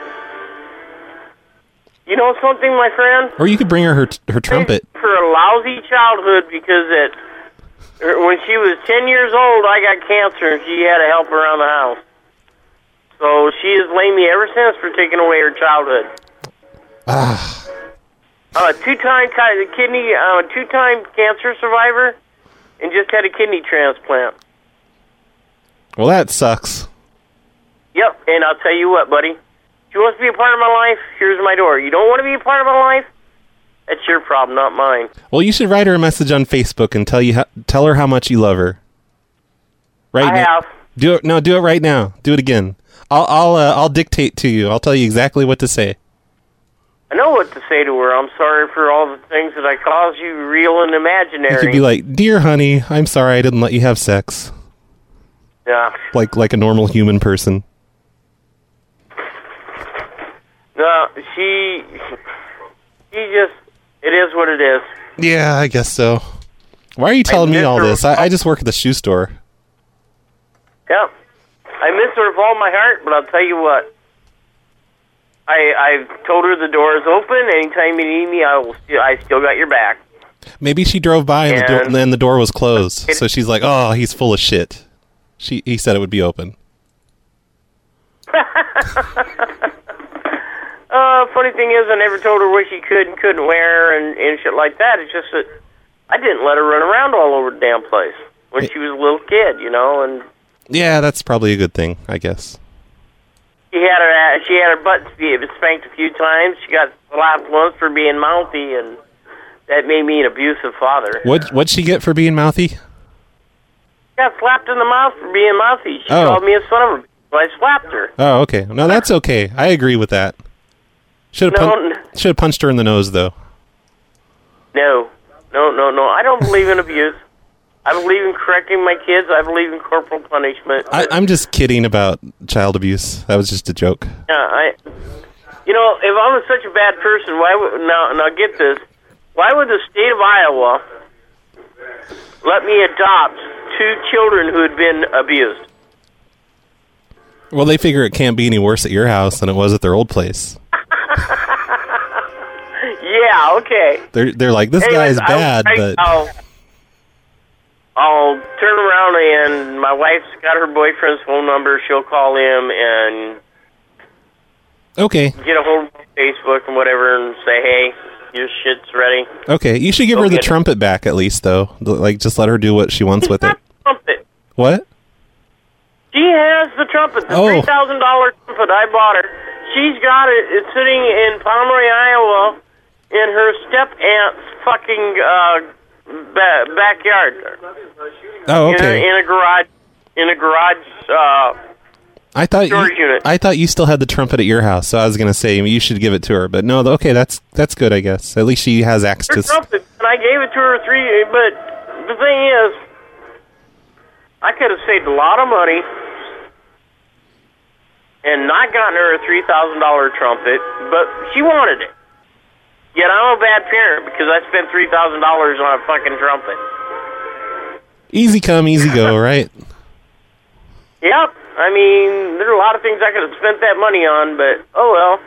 You know something, my friend? Or you could bring her her, her trumpet. For a lousy childhood, because it when she was ten years old, I got cancer, and she had to help around the house. So she has blamed me ever since for taking away her childhood. Ah. I'm a two-time ki- kidney, uh, two-time cancer survivor, and just had a kidney transplant. Well, that sucks. Yep, and I'll tell you what, buddy. If you want to be a part of my life, here's my door. You don't want to be a part of my life? That's your problem, not mine. Well, you should write her a message on Facebook and tell you how, tell her how much you love her. Right I now. have. Do it. No, do it right now. Do it again. I'll I'll uh, I'll dictate to you. I'll tell you exactly what to say. I know what to say to her. I'm sorry for all the things that I caused you, real and imaginary. You could be like, "Dear honey, I'm sorry I didn't let you have sex." Yeah. Like like a normal human person. No, she, she just, it is what it is. Yeah, I guess so. Why are you telling me miss all her- this? I, I just work at the shoe store. Yeah. I miss her with all my heart, but I'll tell you what. I, I've told her the door is open. Anytime you need me, I will. Still, I still got your back. Maybe she drove by and, the, door, And- and then the door was closed. So she's like, "Oh, he's full of shit." She he said it would be open. Uh, funny thing is, I never told her what she could and couldn't wear and, and shit like that. It's just that I didn't let her run around all over the damn place when she was a little kid, you know, and Yeah, that's probably a good thing, I guess. she had her a- she had her butt sp- spanked a few times. She got slapped once for being mouthy, and that made me an abusive father. What what'd she get for being mouthy? She got slapped in the mouth for being mouthy. She Oh. called me a son of a bitch, so I slapped her. Oh, okay. No, that's okay. I agree with that. Should have No, pun- should have punched her in the nose, though. No, no, no, no. I don't believe in abuse. I believe in correcting my kids. I believe in corporal punishment. I, I'm just kidding about child abuse. That was just a joke. Yeah, I. You know, if I was such a bad person, why would now? Now get this. Why would the state of Iowa let me adopt two children who had been abused? Well, they figure it can't be any worse at your house than it was at their old place. Yeah, okay. They're they're like, this Anyways, guy's bad, I, I, but I'll, I'll turn around and my wife's got her boyfriend's phone number. She'll call him and okay, get a hold of Facebook and whatever and say, hey, your shit's ready. okay. You should give Go her the get it. trumpet back at least, though. Like, just let her do what she wants with it. Trumpet. What? She has the trumpet, the Oh. three thousand dollars trumpet. I bought her. She's got it. It's sitting in Pomeroy, Iowa, in her step aunt's fucking uh, ba- backyard. Oh, In okay. a, in a garage. In a garage. Uh, I thought storage you, unit. I thought you still had the trumpet at your house, so I was gonna say you should give it to her. But no, okay, that's that's good, I guess. At least she has her access. trumpet, and I gave it to her three. But the thing is, I could have saved a lot of money and not gotten her a three thousand dollar trumpet, but she wanted it. Yet I'm a bad parent because I spent three thousand dollars on a fucking trumpet. Easy come, easy go, right? Yep. I mean, there are a lot of things I could have spent that money on, but oh well.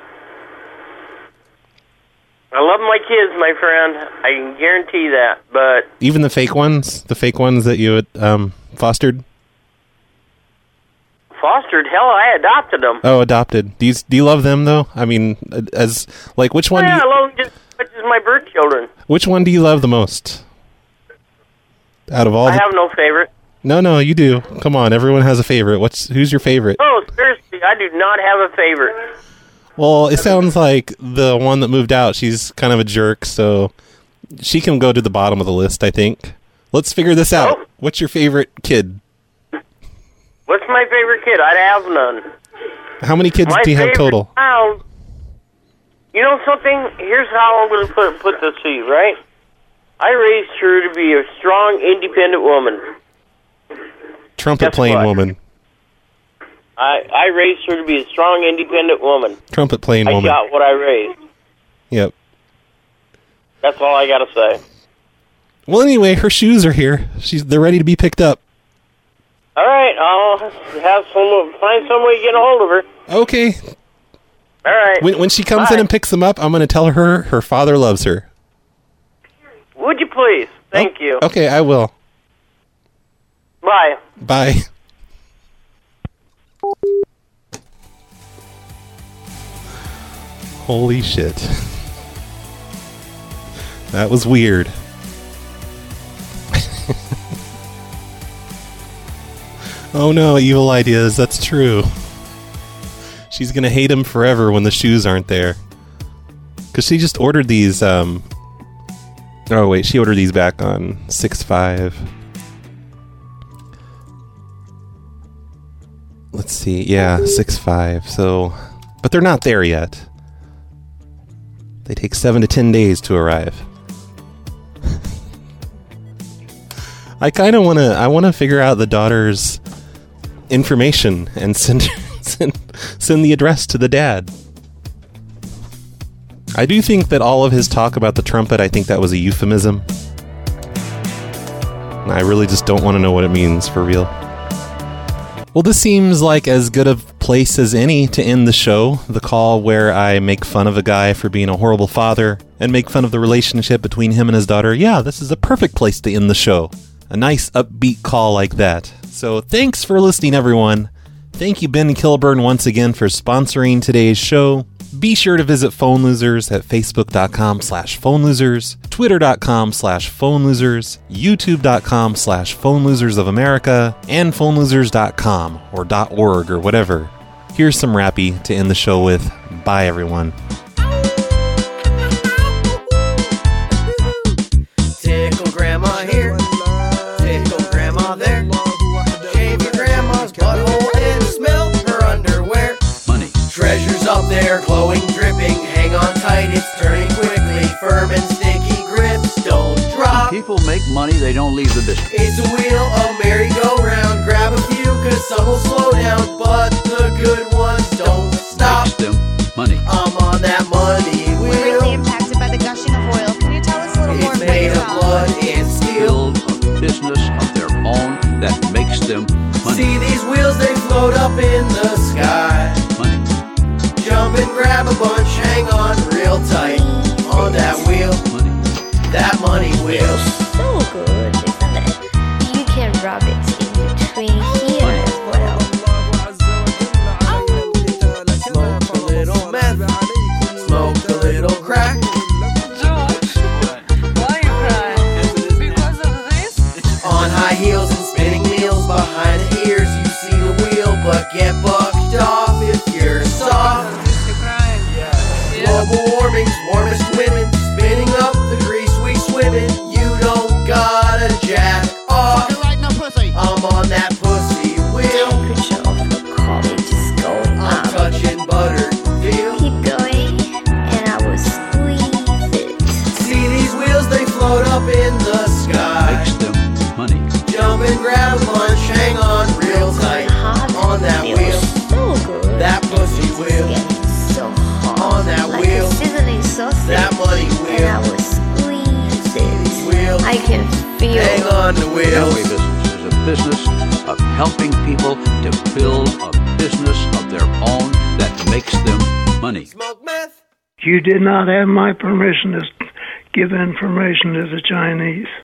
I love my kids, my friend. I can guarantee that. But even the fake ones, the fake ones that you had, um, fostered. Fostered? Hell, I adopted them. Oh, adopted. Do you do you love them though? I mean, as like which one? Yeah, do you, I love them just as much as my birth children. Which one do you love the most? Out of all, I the... have no favorite. No, no, you do. Come on, everyone has a favorite. What's who's your favorite? Oh, seriously, I do not have a favorite. Well, it sounds like the one that moved out, she's kind of a jerk, so she can go to the bottom of the list, I think. Let's figure this out. Oh. What's your favorite kid? What's my favorite kid? I have none. How many kids my do you have total? Child, you know something? Here's how I'm going to put, put this to you, right? I raised her to be a strong, independent woman. Trumpet Guess playing what? woman. I, I raised her to be a strong, independent woman. Trumpet playing I woman. got what I raised. Yep. That's all I got to say. Well, anyway, her shoes are here. She's they're ready to be picked up. All right, I'll have some find some way to get a hold of her. Okay. All right. When when she comes Bye. in and picks them up, I'm going to tell her her father loves her. Would you please? Thank oh, you. Okay, I will. Bye. Bye. Holy shit. That was weird. Oh no, evil ideas, that's true. She's gonna hate him forever when the shoes aren't there. Because she just ordered these, um... Oh wait, she ordered these back on six five. Let's see, yeah, six five, so... But they're not there yet. They take seven to ten days to arrive. I kind of want to, I want to figure out the daughter's information and send, send, send the address to the dad. I do think that all of his talk about the trumpet, I think that was a euphemism. I really just don't want to know what it means for real. Well, this seems like as good a place as any to end the show. The call where I make fun of a guy for being a horrible father and make fun of the relationship between him and his daughter. Yeah, this is a perfect place to end the show. A nice upbeat call like that. So thanks for listening, everyone. Thank you, Ben Kilburn, once again for sponsoring today's show. Be sure to visit Phone Losers at facebook.com slash phone losers, twitter.com slash phone losers, youtube.com slash phone losers of America, and phone losers dot com or .org or whatever. Here's some rappy to end the show with. Bye, everyone. Tickle grandma here, tickle grandma there. Shave your grandma's butthole and smell her underwear. Money. Treasures up there, glowing, dripping. Hang on tight, it's turning quickly. Firm and sticky grips, don't drop. People make money, they don't leave the business. It's a wheel, a merry-go-round. Grab a few, cause some will slow down. But the good ones don't stop. Makes them money. I'm on that money wheel. Greatly impacted by the gushing of oil. Can you tell us a little more It's about made of yourself? blood and steel. Build a business of their own that makes them money. See these wheels, they float up in the sky. Money. Jump and grab a bunch, hang on real tight. On that wheel, money. That money wheel. So good, isn't it? You can rub it in between here as well. Smoke a little meth, smoke a little crack. Why you crying? Because of this? On high heels and spinning meals behind the ears, you see the wheel, but get bucked off if you're soft. Global warming's warmest women, spinning up the grease we swim in. You don't gotta jack off. I'm on that pussy wheel. Temperature of the coffee just going I'm up. touching buttered feel. Keep going, and I will squeeze it. See these wheels, they float up in the sky. Makes them money. Jump and grab a bunch, hang on real tight. On that wheel, So good. that pussy wheel. Getting so hot. On that like wheel, a sizzling sausage. that money And I wheel. will squeeze it. Wheel, I can feel hang on the wheel. That way business. business of helping people to build a business of their own that makes them money. You did not have my permission to give information to the Chinese.